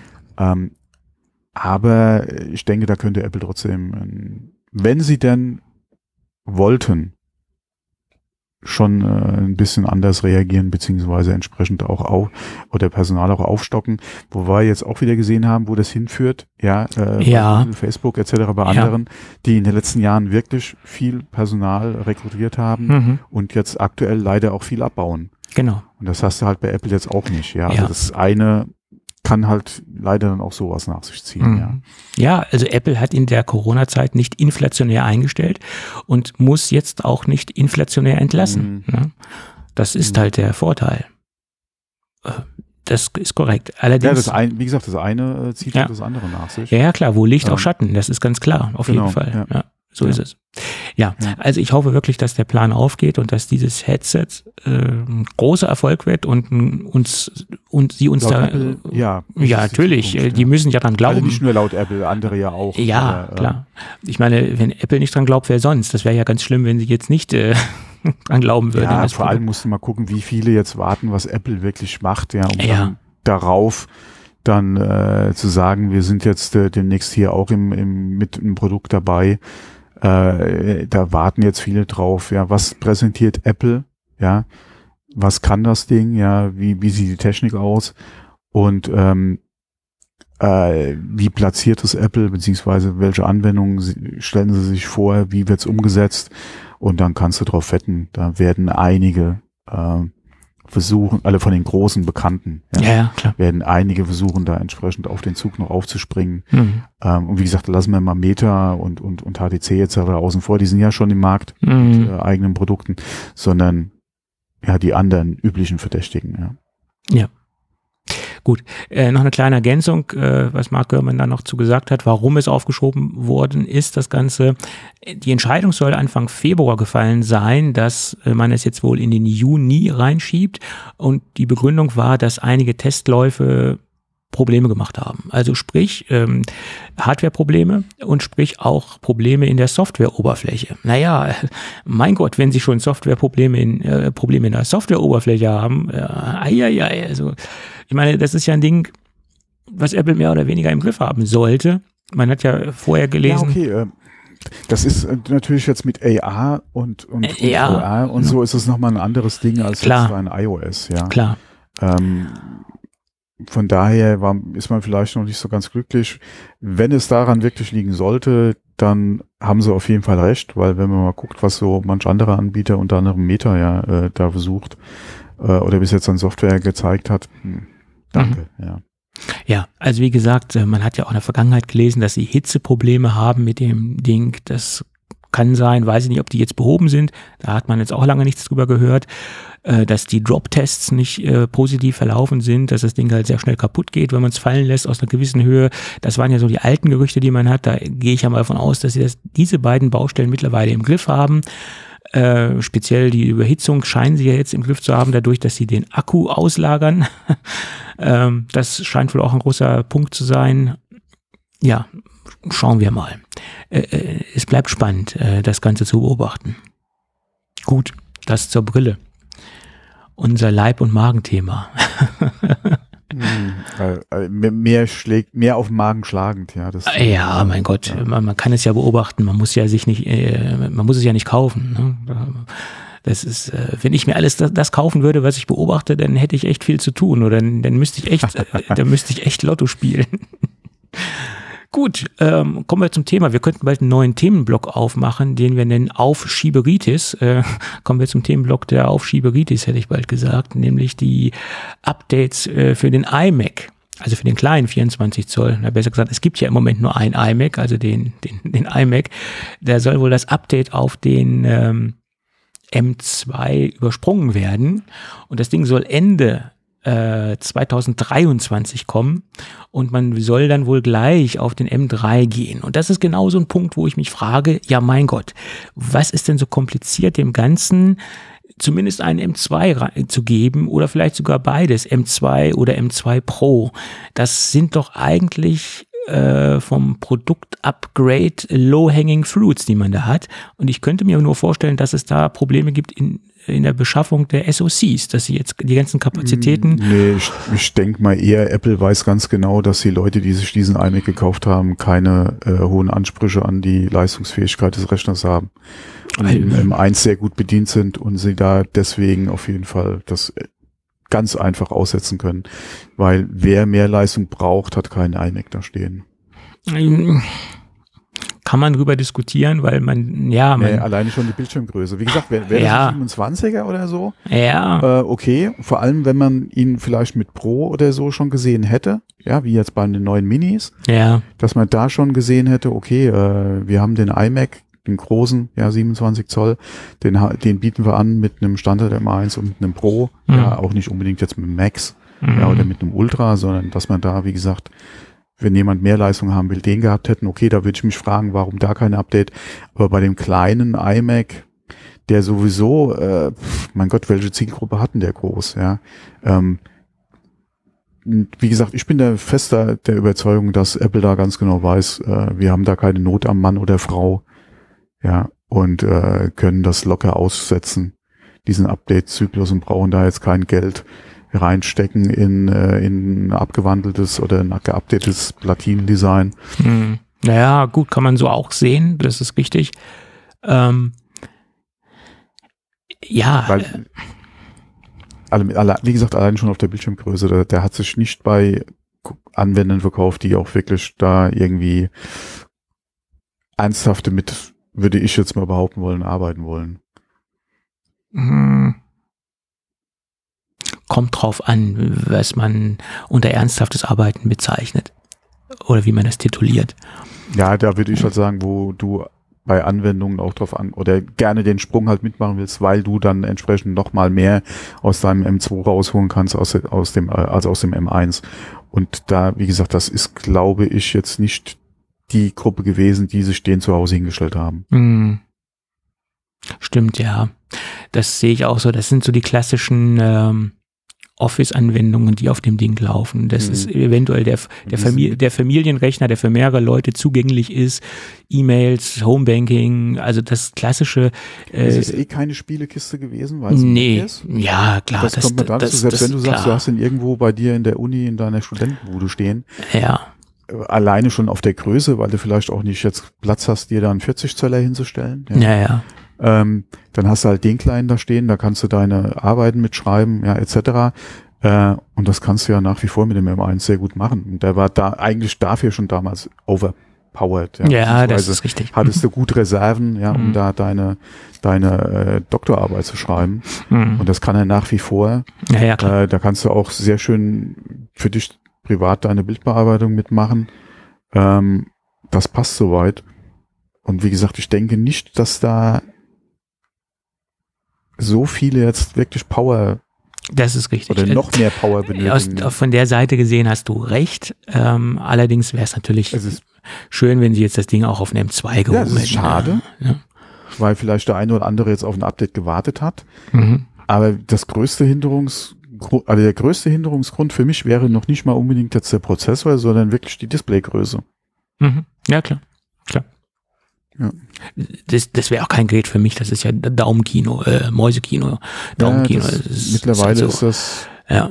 Aber ich denke, da könnte Apple trotzdem, wenn sie denn wollten, schon ein bisschen anders reagieren, beziehungsweise entsprechend auch oder Personal auch aufstocken, wo wir jetzt auch wieder gesehen haben, wo das hinführt, bei Facebook etc., bei anderen, die in den letzten Jahren wirklich viel Personal rekrutiert haben und jetzt aktuell leider auch viel abbauen. Genau. Und das hast du halt bei Apple jetzt auch nicht, Also das eine kann halt leider dann auch sowas nach sich ziehen, Ja, also Apple hat in der Corona-Zeit nicht inflationär eingestellt und muss jetzt auch nicht inflationär entlassen. Ne? Das ist halt der Vorteil. Das ist korrekt. Allerdings, wie gesagt, das eine zieht das andere nach sich. Ja, klar, wo Licht auch Schatten, das ist ganz klar, auf jeden Fall. Ja. So ist es. Ja, also ich hoffe wirklich, dass der Plan aufgeht und dass dieses Headset ein großer Erfolg wird und sie uns da Apple, natürlich, Zukunft, die müssen ja dran glauben. Also nicht nur laut Apple, andere ja auch. Ja, klar. Ich meine, wenn Apple nicht dran glaubt, wer sonst? Das wäre ja ganz schlimm, wenn sie jetzt nicht dran glauben würden. Ja, vor allem musst du mal gucken, wie viele jetzt warten, was Apple wirklich macht, um dann darauf dann zu sagen, wir sind jetzt demnächst hier auch mit einem Produkt dabei. Da warten jetzt viele drauf, was präsentiert Apple, was kann das Ding, wie sieht die Technik aus und wie platziert es Apple, beziehungsweise welche Anwendungen stellen sie sich vor, wie wird's umgesetzt und dann kannst du drauf wetten, da werden einige versuchen, alle von den großen Bekannten, Ja, klar. werden einige versuchen, da entsprechend auf den Zug noch aufzuspringen. Mhm. Und wie gesagt, lassen wir mal Meta und HTC jetzt aber außen vor, die sind ja schon im Markt Mhm. mit eigenen Produkten, sondern ja die anderen üblichen Verdächtigen. Ja. Gut, noch eine kleine Ergänzung, was Mark Gurman da noch zu gesagt hat, warum es aufgeschoben worden ist, das Ganze. Die Entscheidung soll Anfang Februar gefallen sein, dass man es jetzt wohl in den Juni reinschiebt, und die Begründung war, dass einige Testläufe Probleme gemacht haben. Also sprich Hardware-Probleme und sprich auch Probleme in der Softwareoberfläche. Naja, mein Gott, wenn Sie schon Softwareprobleme in der Softwareoberfläche haben, also ich meine, das ist ja ein Ding, was Apple mehr oder weniger im Griff haben sollte. Man hat ja vorher gelesen. Ja, okay. Das ist natürlich jetzt mit AR und VR und so ist es nochmal ein anderes Ding als jetzt ein iOS. Ja. Klar. Von daher ist man vielleicht noch nicht so ganz glücklich. Wenn es daran wirklich liegen sollte, dann haben sie auf jeden Fall recht, weil wenn man mal guckt, was so manch andere Anbieter, unter anderem Meta, da versucht oder bis jetzt an Software gezeigt hat, danke, ja. Ja, also wie gesagt, man hat ja auch in der Vergangenheit gelesen, dass sie Hitzeprobleme haben mit dem Ding. Das kann sein, weiß ich nicht, ob die jetzt behoben sind. Da hat man jetzt auch lange nichts drüber gehört. Dass die Drop-Tests nicht positiv verlaufen sind, dass das Ding halt sehr schnell kaputt geht, wenn man es fallen lässt aus einer gewissen Höhe. Das waren ja so die alten Gerüchte, die man hat. Da gehe ich ja mal davon aus, dass sie diese beiden Baustellen mittlerweile im Griff haben. Speziell die Überhitzung scheinen sie ja jetzt im Griff zu haben, dadurch, dass sie den Akku auslagern. Das scheint wohl auch ein großer Punkt zu sein. Ja, schauen wir mal. Es bleibt spannend, das Ganze zu beobachten. Gut, das zur Brille. Unser Leib- und Magenthema. Mehr auf den Magen schlagend, ja. Ja, mein Gott, ja. Man kann es ja beobachten, man muss es ja nicht kaufen. Ne? Das ist, wenn ich mir alles das kaufen würde, was ich beobachte, dann hätte ich echt viel zu tun, oder dann müsste ich echt Lotto spielen. Gut, kommen wir zum Thema. Wir könnten bald einen neuen Themenblock aufmachen, den wir nennen Aufschieberitis. Kommen wir zum Themenblock der Aufschieberitis, hätte ich bald gesagt, nämlich die Updates für den iMac, also für den kleinen 24 Zoll. Na, besser gesagt, es gibt ja im Moment nur ein iMac, also den iMac. Da soll wohl das Update auf den M2 übersprungen werden, und das Ding soll Ende 2023 kommen, und man soll dann wohl gleich auf den M3 gehen. Und das ist genau so ein Punkt, wo ich mich frage, ja mein Gott, was ist denn so kompliziert, dem Ganzen zumindest einen M2 zu geben oder vielleicht sogar beides, M2 oder M2 Pro? Das sind doch eigentlich vom Produkt-Upgrade Low-Hanging Fruits, die man da hat. Und ich könnte mir nur vorstellen, dass es da Probleme gibt in der Beschaffung der SoCs, dass sie jetzt die ganzen Kapazitäten... Nee, ich denke mal eher, Apple weiß ganz genau, dass die Leute, die sich diesen iMac gekauft haben, keine hohen Ansprüche an die Leistungsfähigkeit des Rechners haben. Und im M1 sehr gut bedient sind und sie da deswegen auf jeden Fall das ganz einfach aussetzen können, weil wer mehr Leistung braucht, hat keinen iMac da stehen. Kann man drüber diskutieren, weil alleine schon die Bildschirmgröße. Wie gesagt, wäre das ein 27er oder so, okay, vor allem wenn man ihn vielleicht mit Pro oder so schon gesehen hätte, ja, wie jetzt bei den neuen Minis, dass man da schon gesehen hätte, okay, wir haben den iMac, den großen, 27 Zoll, den bieten wir an mit einem Standard M1 und mit einem Pro, auch nicht unbedingt jetzt mit einem Max, oder mit einem Ultra, sondern dass man da, wie gesagt, wenn jemand mehr Leistung haben will, den gehabt hätten, okay, da würde ich mich fragen, warum da kein Update, aber bei dem kleinen iMac, der sowieso, mein Gott, welche Zielgruppe hatten der groß, wie gesagt, ich bin der Überzeugung, dass Apple da ganz genau weiß, wir haben da keine Not am Mann oder Frau, und können das locker aussetzen, diesen Update-Zyklus, und brauchen da jetzt kein Geld reinstecken in ein abgewandeltes oder ein geupdatetes Platinendesign. Naja, gut, kann man so auch sehen, das ist richtig. Weil, wie gesagt, allein schon auf der Bildschirmgröße, der hat sich nicht bei Anwendern verkauft, die auch wirklich da irgendwie ernsthafte mit, würde ich jetzt mal behaupten wollen, arbeiten wollen. kommt drauf an, was man unter ernsthaftes Arbeiten bezeichnet oder wie man das tituliert. Ja, da würde ich halt sagen, wo du bei Anwendungen auch drauf oder gerne den Sprung halt mitmachen willst, weil du dann entsprechend nochmal mehr aus deinem M2 rausholen kannst als aus dem M1. Und da, wie gesagt, das ist, glaube ich, jetzt nicht die Gruppe gewesen, die sich den zu Hause hingestellt haben. Stimmt, ja. Das sehe ich auch so. Das sind so die klassischen Office-Anwendungen, die auf dem Ding laufen. Das ist eventuell der Familienrechner, der für mehrere Leute zugänglich ist, E-Mails, Homebanking, also das klassische. Es ist keine Spielekiste gewesen, weil es ist. Ja, klar. Das kommt mir dazu, selbst wenn du sagst, du hast ihn irgendwo bei dir in der Uni, in deiner Studentenbude stehen. Ja. Alleine schon auf der Größe, weil du vielleicht auch nicht jetzt Platz hast, dir da einen 40-Zöller hinzustellen. Ja. Dann hast du halt den kleinen da stehen, da kannst du deine Arbeiten mitschreiben, ja, etc. Und das kannst du ja nach wie vor mit dem M1 sehr gut machen. Und der war da eigentlich dafür schon damals overpowered. Ja, das ist richtig. Hattest du gut Reserven, ja, um da deine Doktorarbeit zu schreiben. Und das kann er nach wie vor. Ja, klar. Da kannst du auch sehr schön für dich privat deine Bildbearbeitung mitmachen. Das passt soweit. Und wie gesagt, ich denke nicht, dass da so viele jetzt wirklich Power. Das ist richtig. Oder noch mehr Power benötigen. Von der Seite gesehen hast du recht. Allerdings wäre es natürlich schön, wenn sie jetzt das Ding auch auf einem M2 gehoben hätten. Ja, das ist schade, weil vielleicht der eine oder andere jetzt auf ein Update gewartet hat. Aber der größte Hinderungsgrund für mich wäre noch nicht mal unbedingt jetzt der Prozessor, sondern wirklich die Displaygröße. Ja, klar. Ja. Das wäre auch kein Gerät für mich, das ist ja Daumenkino, Mäusekino, Daumenkino. Ja, mittlerweile ist das,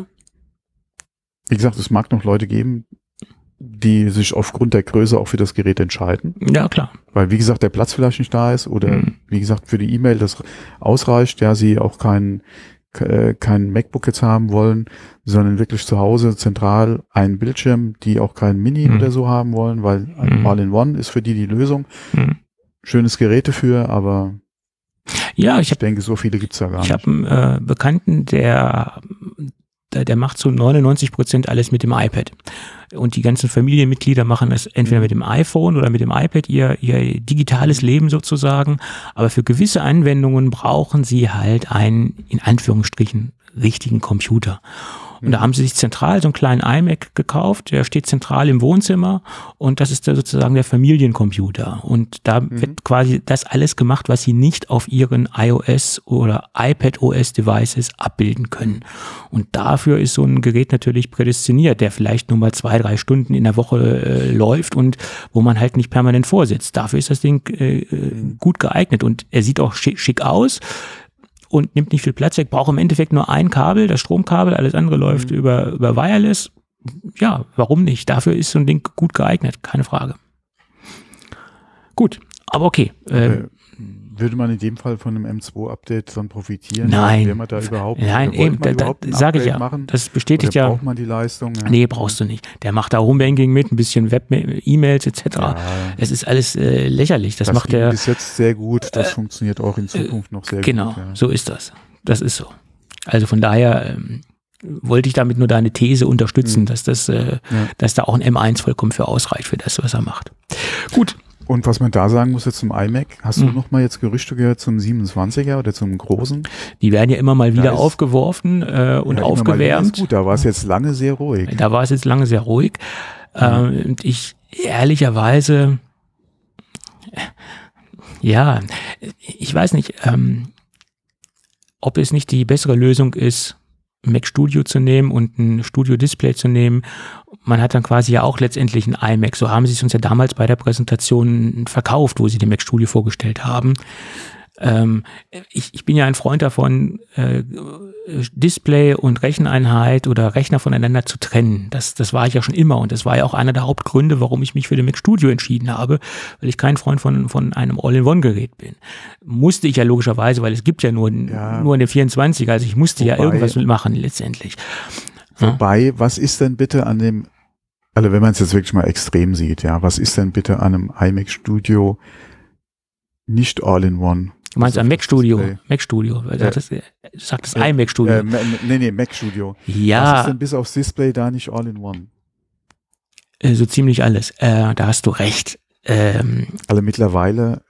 wie gesagt, es mag noch Leute geben, die sich aufgrund der Größe auch für das Gerät entscheiden. Ja, klar. Weil, wie gesagt, der Platz vielleicht nicht da ist oder, wie gesagt, für die E-Mail das ausreicht, ja, sie auch kein MacBook jetzt haben wollen, sondern wirklich zu Hause zentral einen Bildschirm, die auch kein Mini oder so haben wollen, weil ein All-in-One ist für die Lösung. Schönes Gerät dafür, aber ich denke, so viele gibt's da gar nicht. Ich habe einen Bekannten, der macht zu 99% alles mit dem iPad. Und die ganzen Familienmitglieder machen es entweder mit dem iPhone oder mit dem iPad, ihr digitales Leben sozusagen. Aber für gewisse Anwendungen brauchen sie halt einen, in Anführungsstrichen, richtigen Computer. Und da haben sie sich zentral so einen kleinen iMac gekauft, der steht zentral im Wohnzimmer und das ist sozusagen der Familiencomputer. Und da wird quasi das alles gemacht, was sie nicht auf ihren iOS oder iPadOS-Devices abbilden können. Und dafür ist so ein Gerät natürlich prädestiniert, der vielleicht nur mal 2-3 Stunden in der Woche läuft und wo man halt nicht permanent vorsitzt. Dafür ist das Ding gut geeignet und er sieht auch schick aus. Und nimmt nicht viel Platz weg, braucht im Endeffekt nur ein Kabel, das Stromkabel, alles andere läuft über Wireless. Ja, warum nicht? Dafür ist so ein Ding gut geeignet, keine Frage. Gut, aber okay. Würde man in dem Fall von einem M2-Update dann profitieren? Nein. Wäre man da überhaupt, eben, da sage ich ja. Machen? Das bestätigt ja. Braucht man die Leistung? Ja. Nee, brauchst du nicht. Der macht da Homebanking mit, ein bisschen Web-E-Mails etc. Ja. Es ist alles lächerlich. Das macht der bis jetzt sehr gut. Das funktioniert auch in Zukunft noch sehr gut. Genau, so ist das. Das ist so. Also von daher wollte ich damit nur deine These unterstützen, dass dass da auch ein M1 vollkommen für ausreicht für das, was er macht. Gut. Und was man da sagen muss jetzt zum iMac, hast du noch mal jetzt Gerüchte gehört zum 27er oder zum großen? Die werden ja immer mal wieder aufgeworfen und aufgewärmt. Gut, da war es jetzt lange sehr ruhig. Und ich ehrlicherweise, ich weiß nicht, ob es nicht die bessere Lösung ist, Mac Studio zu nehmen und ein Studio Display zu nehmen. Man hat dann quasi ja auch letztendlich ein iMac. So haben sie es uns ja damals bei der Präsentation verkauft, wo sie den Mac Studio vorgestellt haben. Ich bin ja ein Freund davon, Display und Recheneinheit oder Rechner voneinander zu trennen. Das war ich ja schon immer und das war ja auch einer der Hauptgründe, warum ich mich für den Mac Studio entschieden habe, weil ich kein Freund von einem All-in-One-Gerät bin. Musste ich ja logischerweise, weil es gibt ja nur eine 24er, also ich musste ja irgendwas mitmachen letztendlich. Wobei, was ist denn bitte an dem, also wenn man es jetzt wirklich mal extrem sieht, was ist denn bitte an einem iMac Studio nicht All-in-One. Du meinst ein Mac Studio? Display. Mac Studio. Du sagtest iMac Studio. Nee, Mac Studio. Ja. Was ist denn bis aufs Display da nicht All-in-One? So ziemlich alles. Da hast du recht. Also mittlerweile.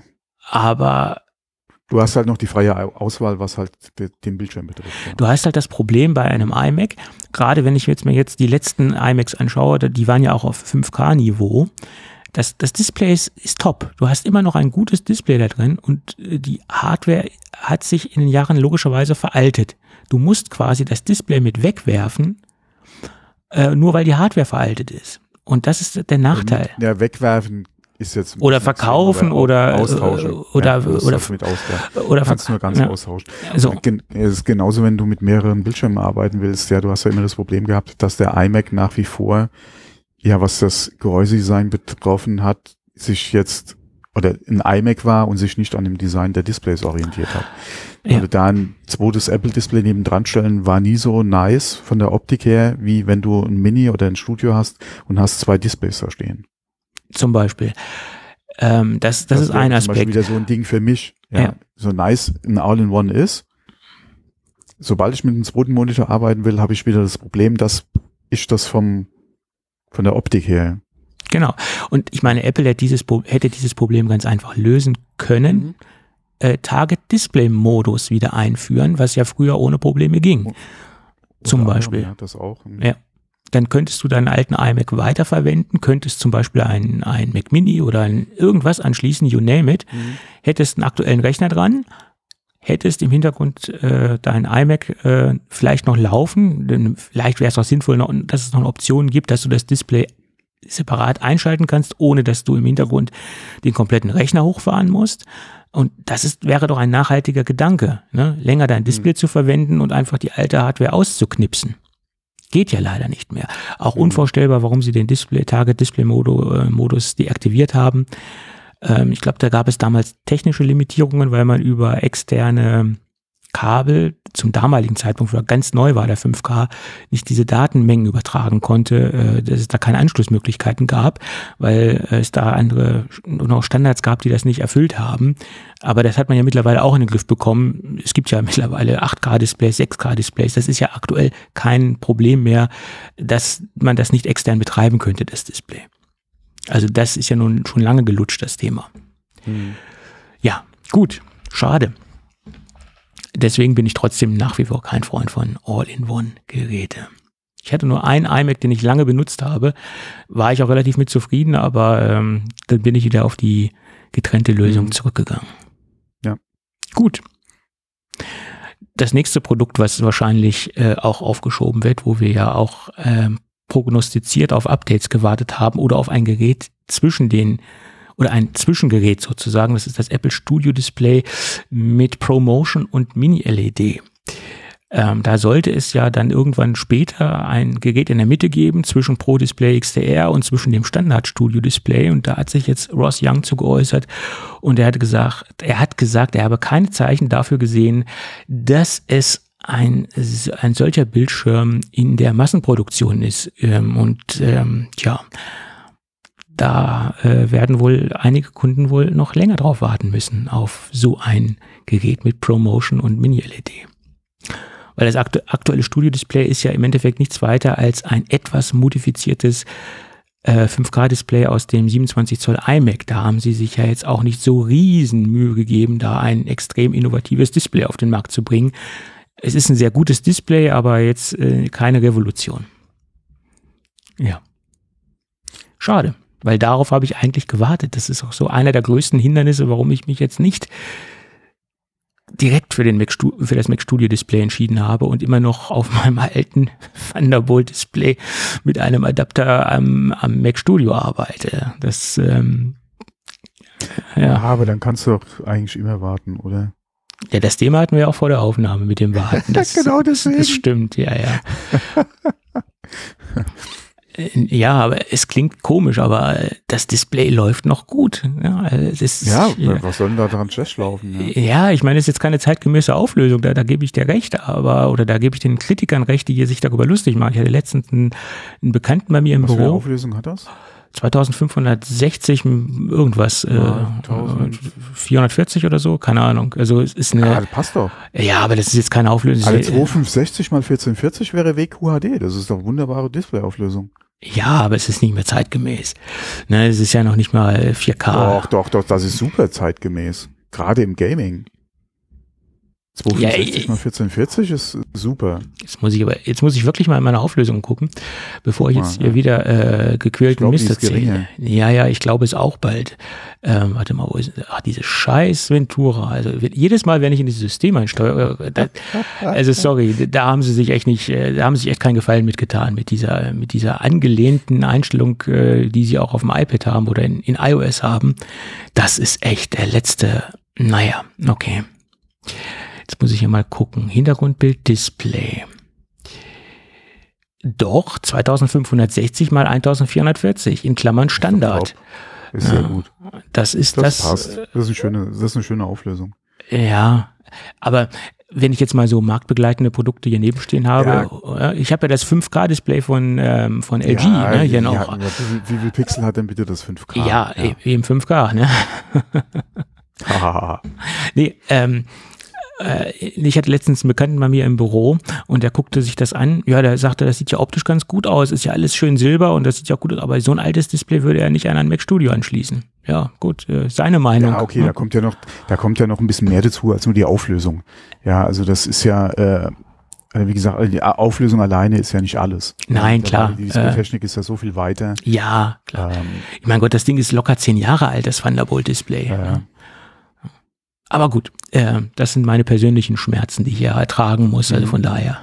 Aber du hast halt noch die freie Auswahl, was halt den Bildschirm betrifft. Ja. Du hast halt das Problem bei einem iMac, gerade wenn ich mir jetzt die letzten iMacs anschaue, die waren ja auch auf 5K-Niveau. Das Display ist top. Du hast immer noch ein gutes Display da drin und die Hardware hat sich in den Jahren logischerweise veraltet. Du musst quasi das Display mit wegwerfen, nur weil die Hardware veraltet ist. Und das ist der Nachteil. Ja, wegwerfen ist jetzt oder verkaufen oder austauschen. Oder kannst nur ganz austauschen. So. Es ist genauso, wenn du mit mehreren Bildschirmen arbeiten willst. Ja, du hast ja immer das Problem gehabt, dass der iMac nach wie vor, ja, was das Gehäusedesign betroffen hat, sich jetzt oder ein iMac war und sich nicht an dem Design der Displays orientiert hat. Ja. Also da ein zweites Apple-Display nebendran stellen, war nie so nice von der Optik her, wie wenn du ein Mini oder ein Studio hast und hast zwei Displays da stehen. Zum Beispiel. Das ist ein Aspekt. Zum Beispiel wieder so ein Ding für mich. Ja. So nice ein All-in-One ist. Sobald ich mit einem zweiten Monitor arbeiten will, habe ich wieder das Problem, dass ich das von der Optik her. Genau. Und ich meine, Apple hätte dieses Problem ganz einfach lösen können. Target-Display-Modus wieder einführen, was ja früher ohne Probleme ging. Zum Beispiel. Ja, das auch. Ja. Dann könntest du deinen alten iMac weiterverwenden, könntest zum Beispiel ein Mac Mini oder irgendwas anschließen, you name it, hättest einen aktuellen Rechner dran, hättest im Hintergrund dein iMac vielleicht noch laufen, denn vielleicht wäre es auch sinnvoll, dass es noch eine Option gibt, dass du das Display separat einschalten kannst, ohne dass du im Hintergrund den kompletten Rechner hochfahren musst. Und das wäre doch ein nachhaltiger Gedanke, ne? Länger dein Display zu verwenden und einfach die alte Hardware auszuknipsen. Geht ja leider nicht mehr. Auch unvorstellbar, warum sie den Target-Display-Modus deaktiviert haben. Ich glaube, da gab es damals technische Limitierungen, weil man über externe Kabel zum damaligen Zeitpunkt, wo er ganz neu war, der 5K, nicht diese Datenmengen übertragen konnte, dass es da keine Anschlussmöglichkeiten gab, weil es da andere noch Standards gab, die das nicht erfüllt haben. Aber das hat man ja mittlerweile auch in den Griff bekommen. Es gibt ja mittlerweile 8K-Displays, 6K-Displays. Das ist ja aktuell kein Problem mehr, dass man das nicht extern betreiben könnte, das Display. Also das ist ja nun schon lange gelutscht, das Thema. Ja, gut, schade. Deswegen bin ich trotzdem nach wie vor kein Freund von All-in-One-Geräte. Ich hatte nur einen iMac, den ich lange benutzt habe, war ich auch relativ mit zufrieden, aber dann bin ich wieder auf die getrennte Lösung zurückgegangen. Ja. Gut. Das nächste Produkt, was wahrscheinlich auch aufgeschoben wird, wo wir ja auch prognostiziert auf Updates gewartet haben oder auf ein Gerät oder ein Zwischengerät sozusagen, das ist das Apple Studio Display mit ProMotion und Mini-LED. Da sollte es ja dann irgendwann später ein Gerät in der Mitte geben zwischen Pro Display XDR und zwischen dem Standard Studio Display, und da hat sich jetzt Ross Young zu geäußert und er hat gesagt, er habe keine Zeichen dafür gesehen, dass es ein solcher Bildschirm in der Massenproduktion ist, da werden wohl einige Kunden wohl noch länger drauf warten müssen auf so ein Gerät mit ProMotion und Mini-LED. Weil das aktuelle Studio-Display ist ja im Endeffekt nichts weiter als ein etwas modifiziertes 5K-Display aus dem 27 Zoll iMac. Da haben sie sich ja jetzt auch nicht so riesen Mühe gegeben, da ein extrem innovatives Display auf den Markt zu bringen. Es ist ein sehr gutes Display, aber jetzt keine Revolution. Ja. Schade. Weil darauf habe ich eigentlich gewartet. Das ist auch so einer der größten Hindernisse, warum ich mich jetzt nicht direkt für das Mac Studio Display entschieden habe und immer noch auf meinem alten Thunderbolt Display mit einem Adapter am Mac Studio arbeite. Das, ja, aber dann kannst du doch eigentlich immer warten, oder? Ja, das Thema hatten wir auch vor der Aufnahme mit dem Warten. Genau deswegen. Das stimmt, ja. Ja, aber es klingt komisch, aber das Display läuft noch gut. Ja, was soll denn da dran schlecht laufen? Ja, ich meine, es ist jetzt keine zeitgemäße Auflösung, da gebe ich dir recht, oder da gebe ich den Kritikern recht, die sich darüber lustig machen. Ich hatte letztens einen Bekannten bei mir im Büro. Was für eine Auflösung hat das? 2560 irgendwas, 440 oder so, keine Ahnung. Also es ist eine. Ja, das passt doch. Ja, aber das ist jetzt keine Auflösung. Also 2560 mal 1440 wäre WQHD. Das ist doch wunderbare Displayauflösung. Ja, aber es ist nicht mehr zeitgemäß. Ne, es ist ja noch nicht mal 4K. Doch, das ist super zeitgemäß. Gerade im Gaming. 265 mal 1440 ist super. Jetzt muss ich wirklich mal in meine Auflösung gucken, bevor ich jetzt hier wieder gequälten Mist erzähle. Ja, ich glaube es auch bald. Warte mal, wo ist diese scheiß Ventura. Also jedes Mal, wenn ich in dieses System einsteuere, also sorry, da haben sie sich echt keinen Gefallen mitgetan mit dieser angelehnten Einstellung, die sie auch auf dem iPad haben oder in iOS haben. Das ist echt der letzte, naja, okay. Jetzt muss ich hier mal gucken. Hintergrundbild Display. Doch, 2560 mal 1440 in Klammern Standard. Ist sehr gut. Das passt. Das ist eine schöne Auflösung. Ja, aber wenn ich jetzt mal so marktbegleitende Produkte hier nebenstehen habe, ich habe ja das 5K-Display von LG, ne, hier noch. Ja, wie viel Pixel hat denn bitte das 5K? Ja. Eben 5K, ne? Nee, ich hatte letztens einen Bekannten bei mir im Büro und der guckte sich das an. Ja, der sagte, das sieht ja optisch ganz gut aus, ist ja alles schön silber und das sieht ja gut aus, aber so ein altes Display würde er nicht an ein Mac Studio anschließen. Ja, gut, seine Meinung. Ja, okay, da kommt ja noch ein bisschen mehr dazu als nur die Auflösung. Ja, also das ist ja, wie gesagt, die Auflösung alleine ist ja nicht alles. Nein, klar. Die Display-Technik ist ja so viel weiter. Ja, klar. Ich meine Gott, das Ding ist locker 10 Jahre alt, das Thunderbolt-Display. Aber gut, das sind meine persönlichen Schmerzen, die ich hier ertragen muss, also von daher.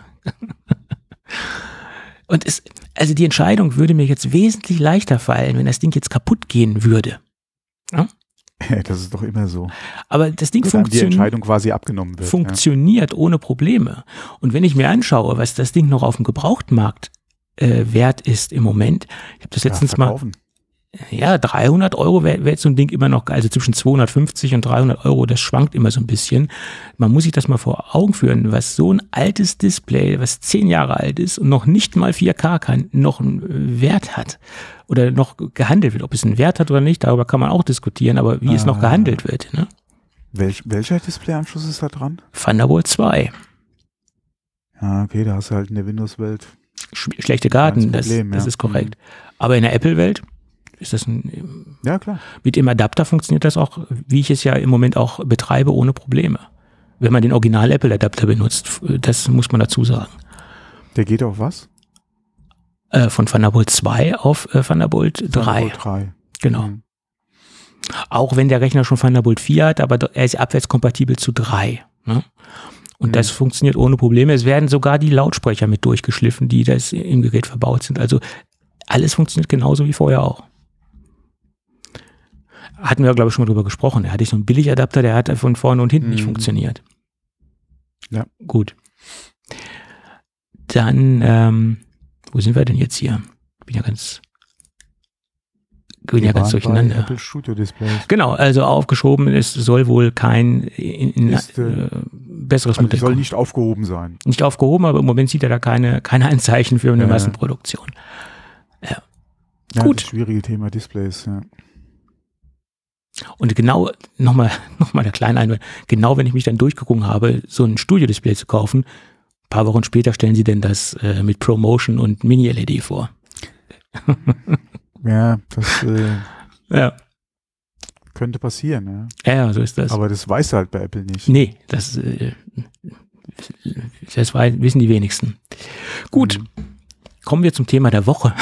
Und also die Entscheidung würde mir jetzt wesentlich leichter fallen, wenn das Ding jetzt kaputt gehen würde. Ja? Das ist doch immer so. Aber das Ding die Entscheidung quasi abgenommen wird. Funktioniert ohne Probleme. Und wenn ich mir anschaue, was das Ding noch auf dem Gebrauchtmarkt wert ist im Moment, ich habe das letztens verkaufen. Ja, 300 Euro wäre jetzt so ein Ding immer noch, also zwischen 250 und 300 Euro, das schwankt immer so ein bisschen. Man muss sich das mal vor Augen führen, was so ein altes Display, was 10 Jahre alt ist und noch nicht mal 4K kann, noch einen Wert hat oder noch gehandelt wird. Ob es einen Wert hat oder nicht, darüber kann man auch diskutieren, aber wie es noch gehandelt wird. Ne? Welcher Displayanschluss ist da dran? Thunderbolt 2. Ja, okay, da hast du halt in der Windows-Welt schlechte Karten, das ist korrekt. Aber in der Apple-Welt ist das ja, klar. Mit dem Adapter funktioniert das auch, wie ich es ja im Moment auch betreibe, ohne Probleme. Wenn man den Original-Apple-Adapter benutzt, das muss man dazu sagen. Der geht auf was? Von Thunderbolt 2 auf Thunderbolt 3. Thunderbolt 3. Genau. Mhm. Auch wenn der Rechner schon Thunderbolt 4 hat, aber er ist abwärtskompatibel zu 3. Ne? Und das funktioniert ohne Probleme. Es werden sogar die Lautsprecher mit durchgeschliffen, die das im Gerät verbaut sind. Also alles funktioniert genauso wie vorher auch. Hatten wir, glaube ich, schon mal drüber gesprochen. Er hatte so einen Billigadapter, der hat von vorne und hinten nicht funktioniert. Ja. Gut. Dann, wo sind wir denn jetzt hier? Ich bin ja ganz durcheinander. Apple Studio Displays. Genau, also aufgeschoben, es soll wohl kein besseres Modell soll nicht aufgehoben sein. Nicht aufgehoben, aber im Moment sieht er da keine Anzeichen für eine Massenproduktion. Ja. Gut. Das schwierige Thema Displays, ja. Und genau, nochmal der kleine Einwand, genau wenn ich mich dann durchgeguckt habe, so ein Studio-Display zu kaufen, ein paar Wochen später stellen sie denn das mit ProMotion und Mini-LED vor. Ja, das könnte passieren, ja. Ja, so ist das. Aber das weiß halt bei Apple nicht. Nee, das wissen die wenigsten. Gut, kommen wir zum Thema der Woche.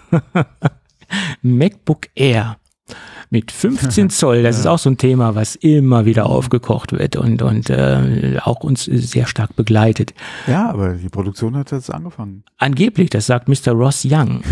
MacBook Air mit 15 Zoll, das ist auch so ein Thema, was immer wieder aufgekocht wird und auch uns sehr stark begleitet. Ja, aber die Produktion hat jetzt angefangen. Angeblich, das sagt Mr. Ross Young.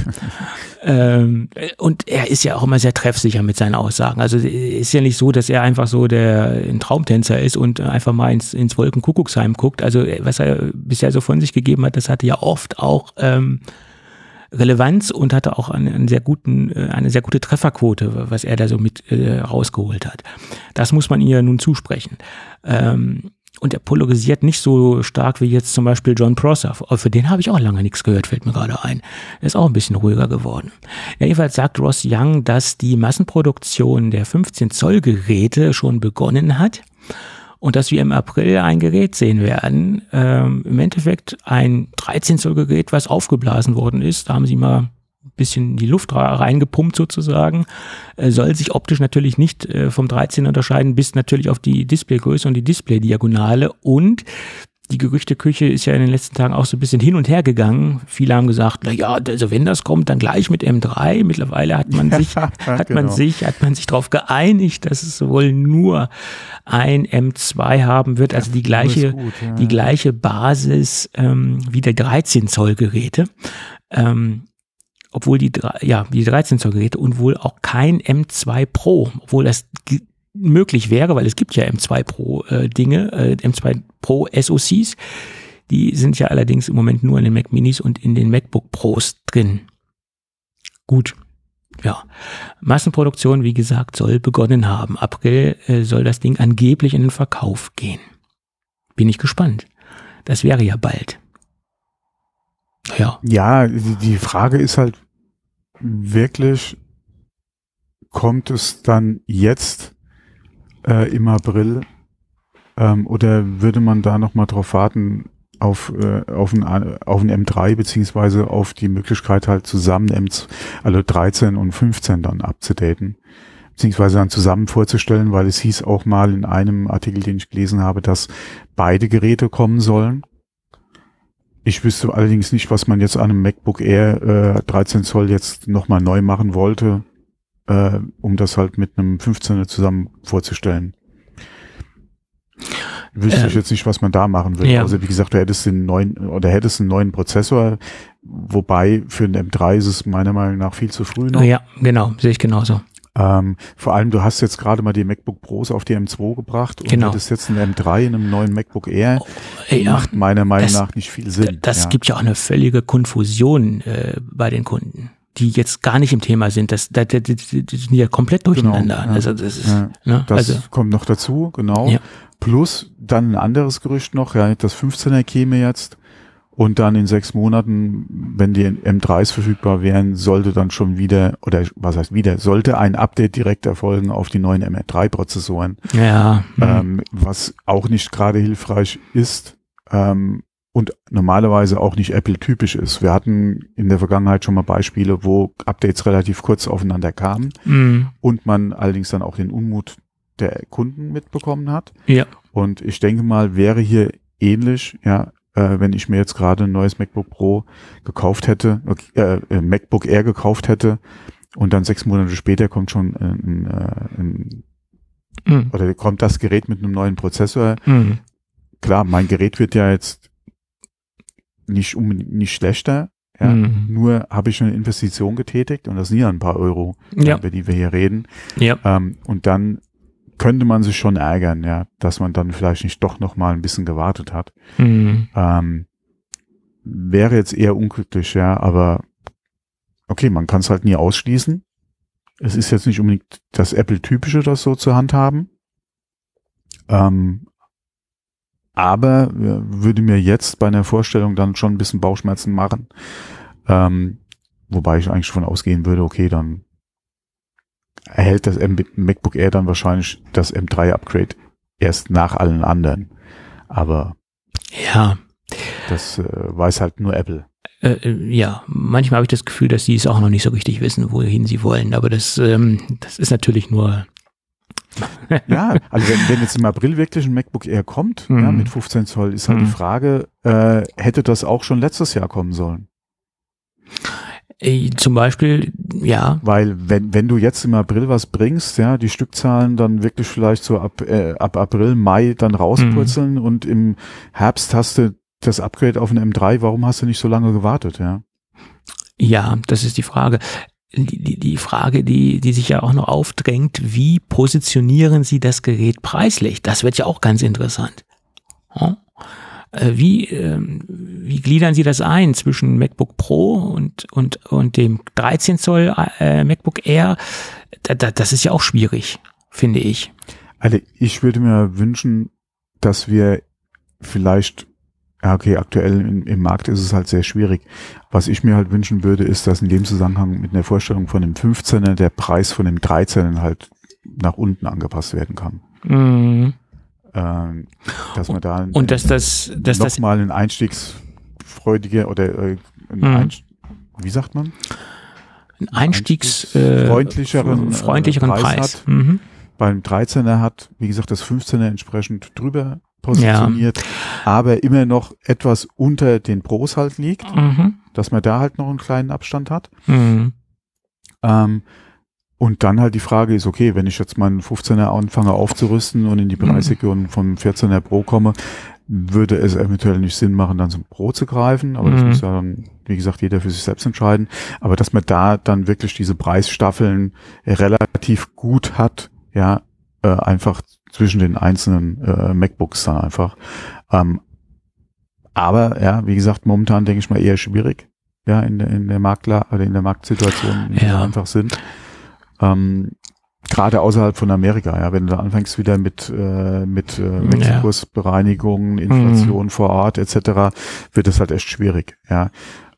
Und er ist ja auch immer sehr treffsicher mit seinen Aussagen. Also ist ja nicht so, dass er einfach so ein Traumtänzer ist und einfach mal ins Wolkenkuckucksheim guckt. Also was er bisher so von sich gegeben hat, das hatte ja oft auch Relevanz und hatte auch eine sehr gute Trefferquote, was er da so mit rausgeholt hat. Das muss man ihr nun zusprechen. und er polarisiert nicht so stark wie jetzt zum Beispiel Jon Prosser. Für den habe ich auch lange nichts gehört, fällt mir gerade ein. Er ist auch ein bisschen ruhiger geworden. Ja, jedenfalls sagt Ross Young, dass die Massenproduktion der 15-Zoll-Geräte schon begonnen hat und dass wir im April ein Gerät sehen werden. Im Endeffekt ein 13-Zoll-Gerät, was aufgeblasen worden ist. Da haben sie mal ein bisschen die Luft reingepumpt sozusagen, soll sich optisch natürlich nicht vom 13 unterscheiden, bis natürlich auf die Displaygröße und die Display-Diagonale, und die Gerüchteküche ist ja in den letzten Tagen auch so ein bisschen hin und her gegangen. Viele haben gesagt, na ja, also wenn das kommt, dann gleich mit M3. Mittlerweile hat man sich, hat man sich darauf geeinigt, dass es wohl nur ein M2 haben wird, also die gleiche, die gleiche Basis wie der 13-Zoll-Geräte. Obwohl die 13-Zoll-Geräte und wohl auch kein M2 Pro, obwohl das möglich wäre, weil es gibt ja M2 Pro Dinge, M2 Pro SoCs, die sind ja allerdings im Moment nur in den Mac Minis und in den MacBook Pros drin. Gut, ja. Massenproduktion, wie gesagt, soll begonnen haben. April soll das Ding angeblich in den Verkauf gehen. Bin ich gespannt. Das wäre ja bald. Ja, die Frage ist halt wirklich, kommt es dann jetzt im April oder würde man da nochmal drauf warten auf ein M3 beziehungsweise auf die Möglichkeit halt zusammen also 13 und 15 dann abzudaten, beziehungsweise dann zusammen vorzustellen, weil es hieß auch mal in einem Artikel, den ich gelesen habe, dass beide Geräte kommen sollen. Ich wüsste allerdings nicht, was man jetzt an einem MacBook Air 13 Zoll jetzt nochmal neu machen wollte, um das halt mit einem 15er zusammen vorzustellen. Wüsste ich jetzt nicht, was man da machen will. Ja. Also wie gesagt, du hättest einen neuen Prozessor, wobei für einen M3 ist es meiner Meinung nach viel zu früh noch. Ja, genau, sehe ich genauso. Vor allem, du hast jetzt gerade mal die MacBook Pros auf die M2 gebracht und hättest jetzt einen M3 in einem neuen MacBook Air. Macht meiner Meinung nach nicht viel Sinn. Das gibt ja auch eine völlige Konfusion bei den Kunden, die jetzt gar nicht im Thema sind. Die sind ja komplett durcheinander. Genau, ja. Also das ist, ne? Das kommt noch dazu, genau. Ja. Plus dann ein anderes Gerücht noch, das 15er käme jetzt. Und dann in 6 Monaten, wenn die M3s verfügbar wären, sollte dann schon wieder, oder was heißt wieder, sollte ein Update direkt erfolgen auf die neuen M3-Prozessoren. Ja. Was auch nicht gerade hilfreich ist und normalerweise auch nicht Apple-typisch ist. Wir hatten in der Vergangenheit schon mal Beispiele, wo Updates relativ kurz aufeinander kamen und man allerdings dann auch den Unmut der Kunden mitbekommen hat. Ja. Und ich denke mal, wäre hier ähnlich, wenn ich mir jetzt gerade ein neues MacBook Pro gekauft hätte, MacBook Air gekauft hätte und dann 6 Monate später kommt schon oder kommt das Gerät mit einem neuen Prozessor. Klar, mein Gerät wird ja jetzt nicht schlechter, nur habe ich schon eine Investition getätigt und das sind ja ein paar Euro, über die wir hier reden. Ja. Und dann könnte man sich schon ärgern, dass man dann vielleicht nicht doch noch mal ein bisschen gewartet hat. Wäre jetzt eher unglücklich, aber okay, man kann es halt nie ausschließen. Es ist jetzt nicht unbedingt das Apple-typische, das so zur Hand haben. Aber würde mir jetzt bei einer Vorstellung dann schon ein bisschen Bauchschmerzen machen. Wobei ich eigentlich schon ausgehen würde, okay, dann erhält das MacBook Air dann wahrscheinlich das M3-Upgrade erst nach allen anderen. Aber das weiß halt nur Apple. Manchmal habe ich das Gefühl, dass sie es auch noch nicht so richtig wissen, wohin sie wollen. Aber das ist natürlich nur... Ja, also wenn jetzt im April wirklich ein MacBook Air kommt, mit 15 Zoll, ist halt die Frage, hätte das auch schon letztes Jahr kommen sollen? Zum Beispiel, Weil wenn du jetzt im April was bringst, die Stückzahlen dann wirklich vielleicht so ab April, Mai dann rauspurzeln und im Herbst hast du das Upgrade auf ein M3, warum hast du nicht so lange gewartet, Ja, das ist die Frage. Die Frage, die sich ja auch noch aufdrängt, wie positionieren Sie das Gerät preislich? Das wird ja auch ganz interessant. Wie gliedern Sie das ein zwischen MacBook Pro und dem 13 Zoll MacBook Air? Das ist ja auch schwierig, finde ich. Also ich würde mir wünschen, dass wir vielleicht, ja okay, aktuell im Markt ist es halt sehr schwierig. Was ich mir halt wünschen würde, ist, dass in dem Zusammenhang mit einer Vorstellung von dem 15er der Preis von dem 13er halt nach unten angepasst werden kann. Mhm. Dass man da und dass nochmal ein einstiegsfreudiger oder wie sagt man? Ein freundlicheren Preis hat. Mhm. Beim 13er hat, wie gesagt, das 15er entsprechend drüber positioniert, aber immer noch etwas unter den Pros halt liegt, dass man da halt noch einen kleinen Abstand hat. Mhm. Und dann halt die Frage ist, okay, wenn ich jetzt meinen 15er anfange aufzurüsten und in die Preisregion vom 14er Pro komme, würde es eventuell nicht Sinn machen, dann zum Pro zu greifen, aber das muss ja dann, wie gesagt, jeder für sich selbst entscheiden, aber dass man da dann wirklich diese Preisstaffeln relativ gut hat, ja, einfach zwischen den einzelnen MacBooks dann einfach. Aber ja, wie gesagt, momentan denke ich mal eher schwierig, ja, in der Marktlage oder in der Marktsituation, in der wir einfach sind. Gerade außerhalb von Amerika, ja, wenn du da anfängst wieder mit Wechselkursbereinigung, Inflation vor Ort etc., wird das halt echt schwierig, ja.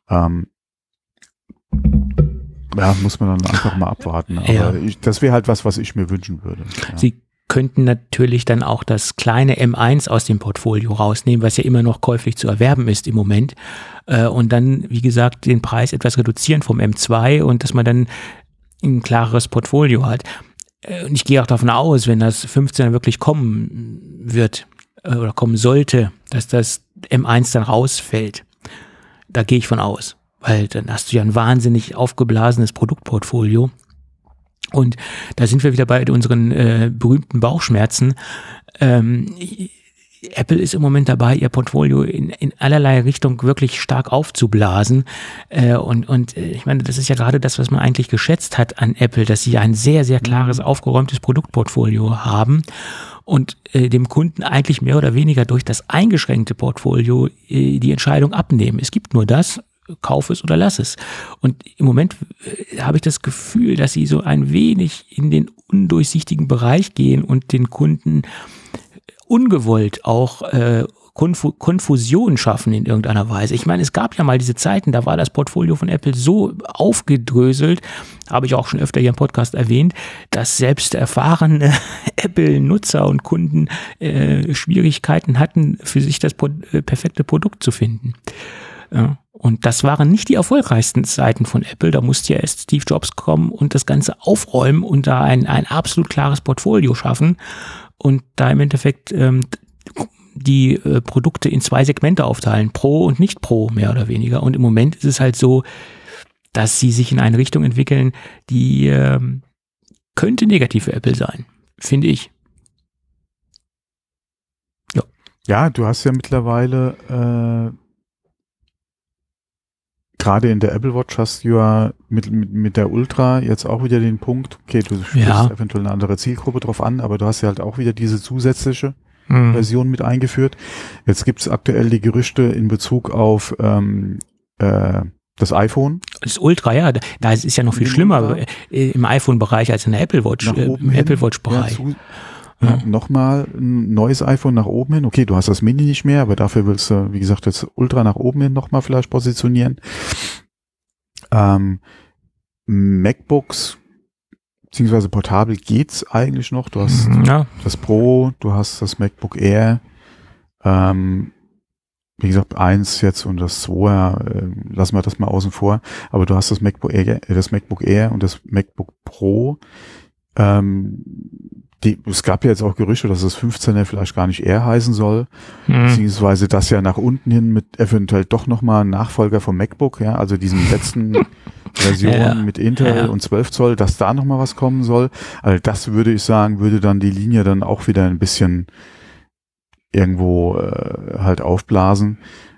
Muss man dann einfach mal abwarten. Aber das wäre halt was ich mir wünschen würde. Ja. Sie könnten natürlich dann auch das kleine M1 aus dem Portfolio rausnehmen, was ja immer noch käuflich zu erwerben ist im Moment. Und dann, wie gesagt, den Preis etwas reduzieren vom M2 und dass man dann ein klareres Portfolio hat. Und ich gehe auch davon aus, wenn das 15er wirklich kommen wird oder kommen sollte, dass das M1 dann rausfällt. Da gehe ich von aus, weil dann hast du ja ein wahnsinnig aufgeblasenes Produktportfolio. Und da sind wir wieder bei unseren berühmten Bauchschmerzen. Apple ist im Moment dabei, ihr Portfolio in allerlei Richtung wirklich stark aufzublasen. Und ich meine, das ist ja gerade das, was man eigentlich geschätzt hat an Apple, dass sie ein sehr, sehr klares, aufgeräumtes Produktportfolio haben und dem Kunden eigentlich mehr oder weniger durch das eingeschränkte Portfolio die Entscheidung abnehmen. Es gibt nur das, kauf es oder lass es. Und im Moment habe ich das Gefühl, dass sie so ein wenig in den undurchsichtigen Bereich gehen und den Kunden ungewollt auch Konfusion schaffen in irgendeiner Weise. Ich meine, es gab ja mal diese Zeiten, da war das Portfolio von Apple so aufgedröselt, habe ich auch schon öfter hier im Podcast erwähnt, dass selbst erfahrene Apple-Nutzer und Kunden Schwierigkeiten hatten, für sich das perfekte Produkt zu finden. Ja. Und das waren nicht die erfolgreichsten Zeiten von Apple. Da musste ja erst Steve Jobs kommen und das Ganze aufräumen und da ein absolut klares Portfolio schaffen und da im Endeffekt die Produkte in 2 Segmente aufteilen, Pro und nicht Pro, mehr oder weniger. Und im Moment ist es halt so, dass sie sich in eine Richtung entwickeln, die könnte negativ für Apple sein, finde ich. Ja, du hast ja mittlerweile gerade in der Apple Watch hast du ja mit der Ultra jetzt auch wieder den Punkt, okay, du sprichst eventuell eine andere Zielgruppe drauf an, aber du hast ja halt auch wieder diese zusätzliche Version mit eingeführt. Jetzt gibt es aktuell die Gerüchte in Bezug auf das iPhone. Das Ultra, ja, da ist ja noch viel schlimmer im iPhone-Bereich als in der Apple Watch, im Apple Watch-Bereich. Nochmal ein neues iPhone nach oben hin. Okay, du hast das Mini nicht mehr, aber dafür willst du, wie gesagt, das Ultra nach oben hin nochmal vielleicht positionieren. MacBooks beziehungsweise portabel geht's eigentlich noch. Du hast das Pro, du hast das MacBook Air, wie gesagt, 1 jetzt und das 2er, lassen wir das mal außen vor, aber du hast das MacBook Air und das MacBook Pro. Es gab ja jetzt auch Gerüchte, dass das 15er vielleicht gar nicht Air heißen soll, beziehungsweise das ja nach unten hin mit eventuell doch nochmal ein Nachfolger vom MacBook, ja, also diesem letzten Version mit Intel und 12 Zoll, dass da nochmal was kommen soll. Also das würde ich sagen, würde dann die Linie dann auch wieder ein bisschen irgendwo halt aufblasen.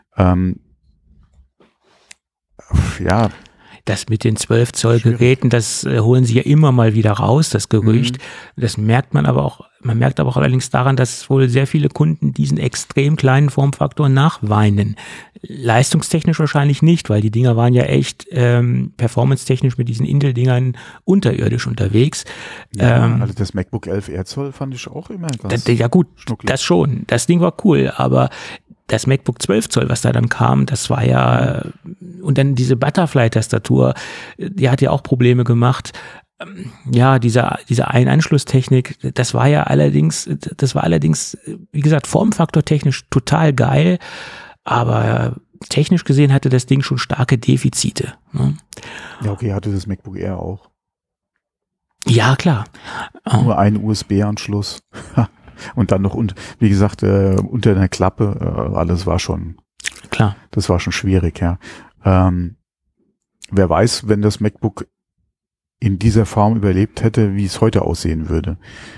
Das mit den 12 Zoll Geräten, das holen sie ja immer mal wieder raus, das Gerücht. Das merkt man aber auch Man merkt aber auch allerdings daran, dass wohl sehr viele Kunden diesen extrem kleinen Formfaktor nachweinen. Leistungstechnisch wahrscheinlich nicht, weil die Dinger waren ja echt performance-technisch mit diesen Intel-Dingern unterirdisch unterwegs. Ja, also das MacBook 11 Zoll fand ich auch immer ganz ja gut, schnucklig. das schon. Das Ding war cool, aber das MacBook 12 Zoll, was da dann kam, das war ja, und dann diese Butterfly-Tastatur, die hat ja auch Probleme gemacht. Ja, diese Ein-Anschlusstechnik, das war allerdings, wie gesagt, formfaktortechnisch total geil, aber technisch gesehen hatte das Ding schon starke Defizite. Ne? Ja, okay, hatte das MacBook Air auch. Ja, klar. Nur einen USB-Anschluss. Und dann noch, wie gesagt, unter der Klappe, alles war schon, klar. Das war schon schwierig, ja. Wer weiß, wenn das MacBook in dieser Form überlebt hätte, wie es heute aussehen würde.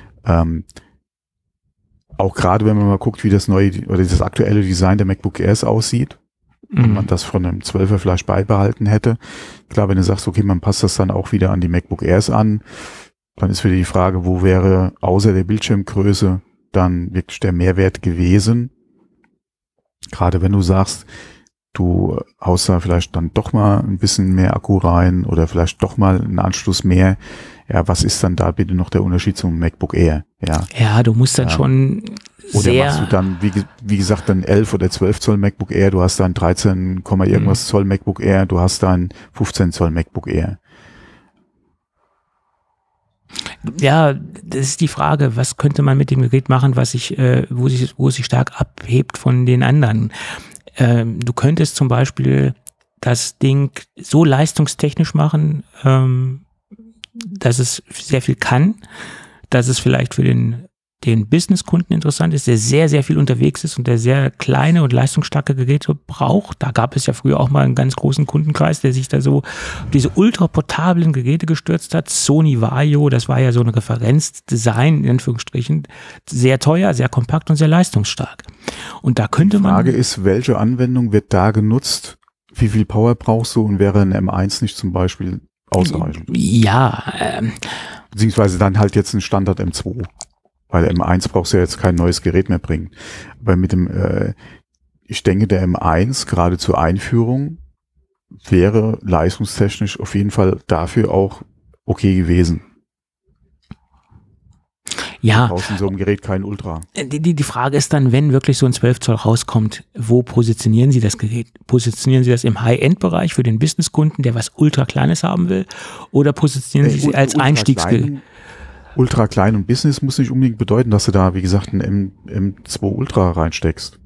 Auch gerade wenn man mal guckt, wie das neue oder das aktuelle Design der MacBook Airs aussieht, wenn man das von einem 12er vielleicht beibehalten hätte. Klar, wenn du sagst, okay, man passt das dann auch wieder an die MacBook Airs an, dann ist wieder die Frage, wo wäre außer der Bildschirmgröße dann wirklich der Mehrwert gewesen? Gerade wenn du sagst, du haust da vielleicht dann doch mal ein bisschen mehr Akku rein oder vielleicht doch mal einen Anschluss mehr. Ja, was ist dann da bitte noch der Unterschied zum MacBook Air? Ja, du musst dann schon oder machst du dann, wie gesagt, dann 11 oder 12 Zoll MacBook Air, du hast dann 13, irgendwas Zoll MacBook Air, du hast dann 15 Zoll MacBook Air. Ja, das ist die Frage, was könnte man mit dem Gerät machen, wo es sich stark abhebt von den anderen. Du könntest zum Beispiel das Ding so leistungstechnisch machen, dass es sehr viel kann, dass es vielleicht für den Businesskunden interessant ist, der sehr, sehr viel unterwegs ist und der sehr kleine und leistungsstarke Geräte braucht. Da gab es ja früher auch mal einen ganz großen Kundenkreis, der sich da so auf diese ultraportablen Geräte gestürzt hat. Sony Vaio, das war ja so ein Referenzdesign, in Anführungsstrichen, sehr teuer, sehr kompakt und sehr leistungsstark. Und da könnte man... Die Frage ist, welche Anwendung wird da genutzt? Wie viel Power brauchst du und wäre ein M1 nicht zum Beispiel ausreichend? Ja. Beziehungsweise dann halt jetzt ein Standard M2. Weil M1 brauchst du ja jetzt kein neues Gerät mehr bringen. Aber mit dem, ich denke, der M1 gerade zur Einführung wäre leistungstechnisch auf jeden Fall dafür auch okay gewesen. Ja. Du brauchst in so einem Gerät kein Ultra. Die Frage ist dann, wenn wirklich so ein 12 Zoll rauskommt, wo positionieren Sie das Gerät? Positionieren Sie das im High-End-Bereich für den Businesskunden, der was ultra Kleines haben will? Oder positionieren Sie als Einstiegsgerät? Ultra klein und Business muss nicht unbedingt bedeuten, dass du da, wie gesagt, ein M2 Ultra reinsteckst.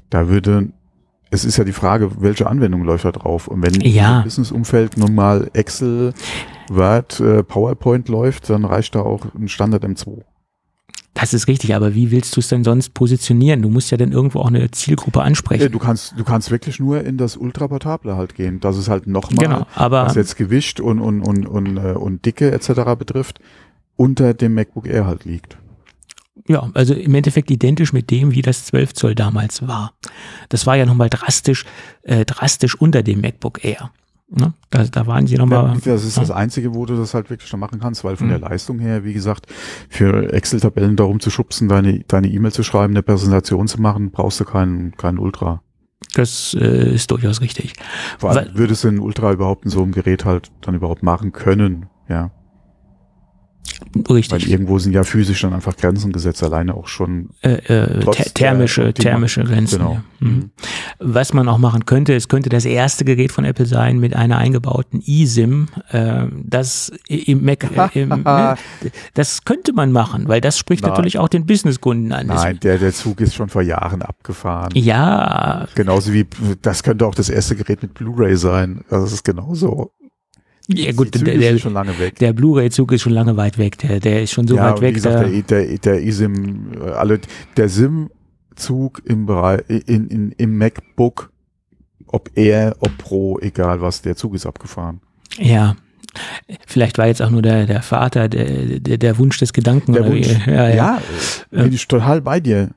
Es ist ja die Frage, welche Anwendung läuft da drauf? Und wenn im Business-Umfeld normal Excel, Word, PowerPoint läuft, dann reicht da auch ein Standard M2. Das ist richtig, aber wie willst du es denn sonst positionieren? Du musst ja dann irgendwo auch eine Zielgruppe ansprechen. Ja, du kannst wirklich nur in das Ultraportable halt gehen. Das ist halt nochmal, was jetzt Gewicht und Dicke etc. betrifft, unter dem MacBook Air halt liegt. Ja, also im Endeffekt identisch mit dem, wie das 12 Zoll damals war. Das war ja nochmal drastisch unter dem MacBook Air. Ne? Da waren sie nochmal. Ja, das ist das Einzige, wo du das halt wirklich noch machen kannst, weil von der Leistung her, wie gesagt, für Excel-Tabellen darum zu schubsen, deine E-Mail zu schreiben, eine Präsentation zu machen, brauchst du keinen Ultra. Das ist durchaus richtig. Vor allem würdest du einen Ultra überhaupt in so einem Gerät halt dann überhaupt machen können, ja. Richtig. Weil irgendwo sind ja physisch dann einfach Grenzen gesetzt, alleine auch schon thermische Grenzen. Genau. Ja. Was man auch machen könnte, es könnte das erste Gerät von Apple sein mit einer eingebauten eSIM. Das im Mac, das könnte man machen, weil das spricht natürlich auch den Businesskunden an. Nein, der Zug ist schon vor Jahren abgefahren. Ja. Genauso wie, das könnte auch das erste Gerät mit Blu-ray sein. Also das ist genauso. Ja gut, ist schon lange weg. Der Blu-ray-Zug ist schon lange weit weg. Der ist schon so weit weg. Wie gesagt, der eSIM, der SIM-Zug im Bereich, im MacBook, ob Air, ob Pro, egal was, der Zug ist abgefahren. Ja. Vielleicht war jetzt auch nur der Vater, der Wunsch des Gedanken. Der Wunsch. Ja, bin ich total bei dir.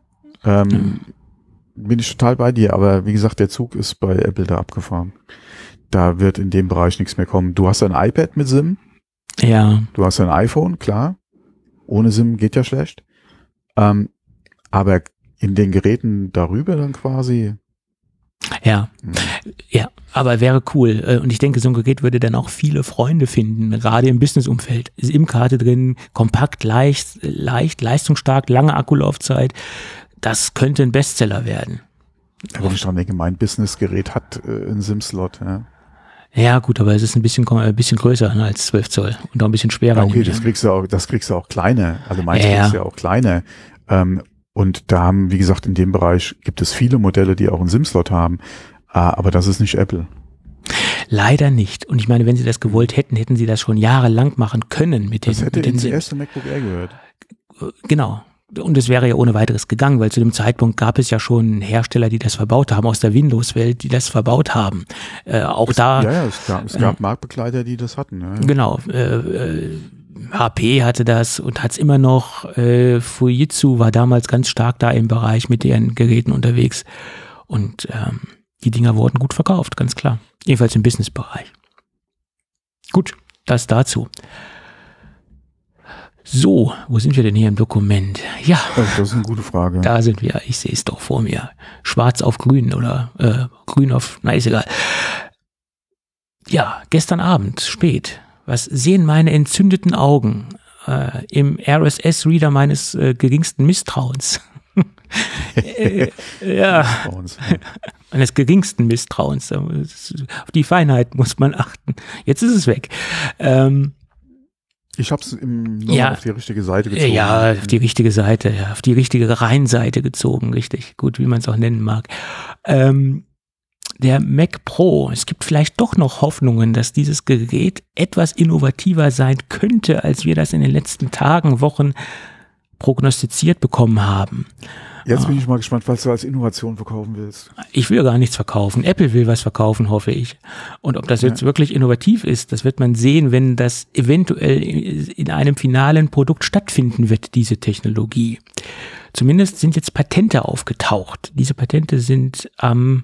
Bin ich total bei dir, aber wie gesagt, der Zug ist bei Apple da abgefahren. Da wird in dem Bereich nichts mehr kommen. Du hast ein iPad mit SIM. Ja. Du hast ein iPhone, klar. Ohne SIM geht ja schlecht. Aber in den Geräten darüber dann quasi. Ja, aber wäre cool. Und ich denke, so ein Gerät würde dann auch viele Freunde finden, gerade im Business-Umfeld. SIM-Karte drin, kompakt, leicht, leistungsstark, lange Akkulaufzeit. Das könnte ein Bestseller werden. Ja, wenn ich dran denke, mein Business-Gerät hat einen SIM-Slot. Ja. Ja, gut, aber es ist ein bisschen größer, ne, als 12 Zoll und auch ein bisschen schwerer. Ja, okay, das kriegst du auch kleine. Also meins kriegst du ja auch kleine. Und da haben, wie gesagt, in dem Bereich gibt es viele Modelle, die auch einen SIM-Slot haben. Aber das ist nicht Apple. Leider nicht. Und ich meine, wenn sie das gewollt hätten, hätten sie das schon jahrelang machen können mit den Das hätte den ins erste MacBook Air gehört. Genau. Und es wäre ja ohne weiteres gegangen, weil zu dem Zeitpunkt gab es ja schon Hersteller, die das verbaut haben, aus der Windows-Welt, die das verbaut haben. Es gab Marktbegleiter, die das hatten. Ja. Genau. HP hatte das und hat es immer noch. Fujitsu war damals ganz stark da im Bereich mit deren Geräten unterwegs. Und die Dinger wurden gut verkauft, ganz klar. Jedenfalls im Business-Bereich. Gut, das dazu. So, wo sind wir denn hier im Dokument? Ja. Das ist eine gute Frage. Da sind wir. Ich sehe es doch vor mir. Schwarz auf grün oder grün auf, na ist egal. Ja, gestern Abend, spät. Was sehen meine entzündeten Augen im RSS-Reader meines geringsten Misstrauens? Ja, eines geringsten Misstrauens. Auf die Feinheit muss man achten. Jetzt ist es weg. Ich habe es nur auf die richtige Seite gezogen. Ja, auf die richtige Seite, ja, auf die richtige Rheinseite gezogen, richtig. Gut, wie man es auch nennen mag. Der Mac Pro, es gibt vielleicht doch noch Hoffnungen, dass dieses Gerät etwas innovativer sein könnte, als wir das in den letzten Tagen, Wochen prognostiziert bekommen haben. Jetzt bin ich mal gespannt, was du als Innovation verkaufen willst. Ich will gar nichts verkaufen. Apple will was verkaufen, hoffe ich. Und ob das jetzt wirklich innovativ ist, das wird man sehen, wenn das eventuell in einem finalen Produkt stattfinden wird, diese Technologie. Zumindest sind jetzt Patente aufgetaucht. Diese Patente sind am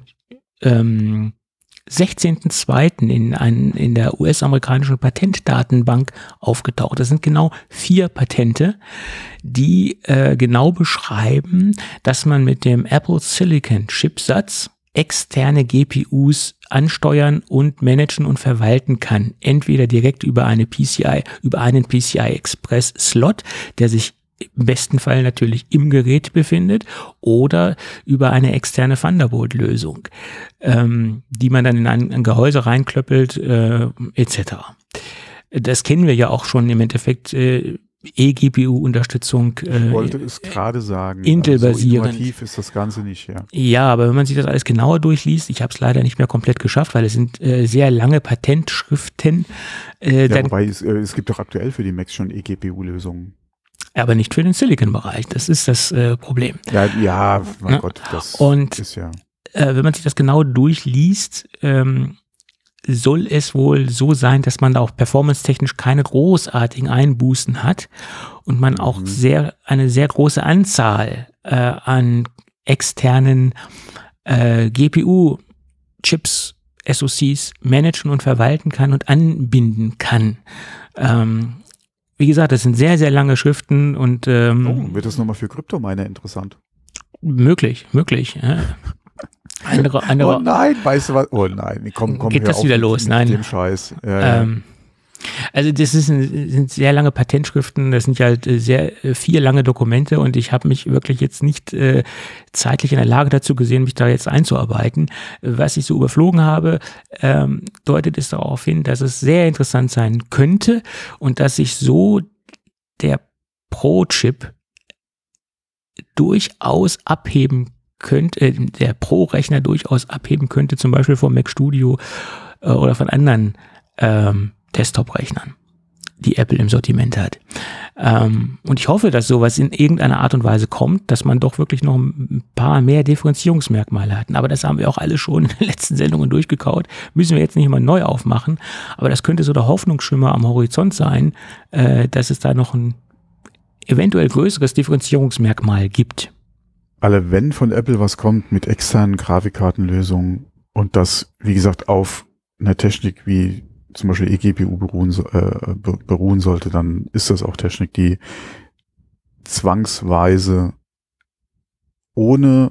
16.02. in der US-amerikanischen Patentdatenbank aufgetaucht. Das sind genau 4 Patente, die genau beschreiben, dass man mit dem Apple Silicon Chipsatz externe GPUs ansteuern und managen und verwalten kann. Entweder direkt über einen PCI Express Slot, der sich im besten Fall natürlich im Gerät befindet, oder über eine externe Thunderbolt-Lösung, die man dann in ein Gehäuse reinklöppelt, etc. Das kennen wir ja auch schon im Endeffekt, eGPU-Unterstützung. Ich wollte es gerade sagen. Intel-basierend. So innovativ ist das Ganze nicht, ja. Ja, aber wenn man sich das alles genauer durchliest, ich habe es leider nicht mehr komplett geschafft, weil es sind sehr lange Patentschriften. Wobei es gibt doch aktuell für die Macs schon eGPU-Lösungen. Aber nicht für den Silicon-Bereich. Das ist das Problem. Ja, mein Gott, das ist ja. Wenn man sich das genau durchliest, soll es wohl so sein, dass man da auch performance-technisch keine großartigen Einbußen hat und man auch eine sehr große Anzahl an externen GPU-Chips, SoCs managen und verwalten kann und anbinden kann. Wie gesagt, das sind sehr, sehr lange Schriften und wird das nochmal für Kryptominer interessant? Möglich. Ja. Oh nein, weißt du was? Oh nein, komm geht das wieder los? Nein. Dem Scheiß. Also das sind sehr lange Patentschriften, das sind ja halt sehr 4 lange Dokumente und ich habe mich wirklich jetzt nicht zeitlich in der Lage dazu gesehen, mich da jetzt einzuarbeiten. Was ich so überflogen habe, deutet es darauf hin, dass es sehr interessant sein könnte und dass sich so der Pro-Chip durchaus abheben könnte, der Pro-Rechner durchaus abheben könnte, zum Beispiel vom Mac Studio oder von anderen Desktop-Rechnern, die Apple im Sortiment hat. Und ich hoffe, dass sowas in irgendeiner Art und Weise kommt, dass man doch wirklich noch ein paar mehr Differenzierungsmerkmale hat. Aber das haben wir auch alle schon in den letzten Sendungen durchgekaut. Müssen wir jetzt nicht mal neu aufmachen. Aber das könnte so der Hoffnungsschimmer am Horizont sein, dass es da noch ein eventuell größeres Differenzierungsmerkmal gibt. Alle, wenn von Apple was kommt mit externen Grafikkartenlösungen und das, wie gesagt, auf einer Technik wie zum Beispiel eGPU beruhen sollte, dann ist das auch Technik, die zwangsweise ohne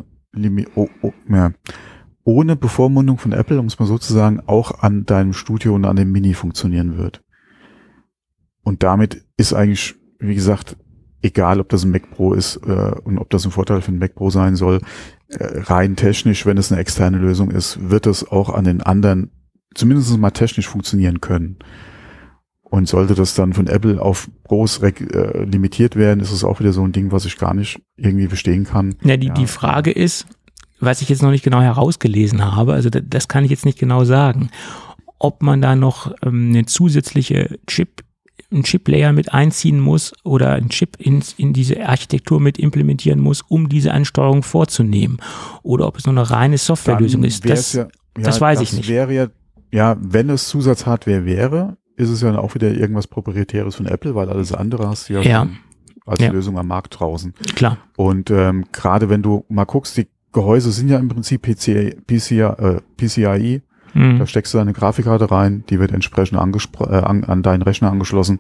Bevormundung von Apple, um es mal so zu sagen, auch an deinem Studio und an dem Mini funktionieren wird. Und damit ist eigentlich, wie gesagt, egal, ob das ein Mac Pro ist und ob das ein Vorteil für ein Mac Pro sein soll, rein technisch, wenn es eine externe Lösung ist, wird es auch an den anderen zumindest mal technisch funktionieren können. Und sollte das dann von Apple auf Pros limitiert werden, ist es auch wieder so ein Ding, was ich gar nicht irgendwie verstehen kann. Ja, die Frage ist, was ich jetzt noch nicht genau herausgelesen habe, also das kann ich jetzt nicht genau sagen, ob man da noch eine zusätzliche einen Chip-Layer mit einziehen muss oder einen Chip in diese Architektur mit implementieren muss, um diese Ansteuerung vorzunehmen. Oder ob es nur eine reine Softwarelösung ist. Das weiß ich nicht. Wäre ja, wenn es Zusatzhardware wäre, ist es ja dann auch wieder irgendwas Proprietäres von Apple, weil alles andere hast du ja als Lösung am Markt draußen. Klar. Und gerade wenn du mal guckst, die Gehäuse sind ja im Prinzip PCIe. Da steckst du deine Grafikkarte rein, die wird entsprechend an deinen Rechner angeschlossen,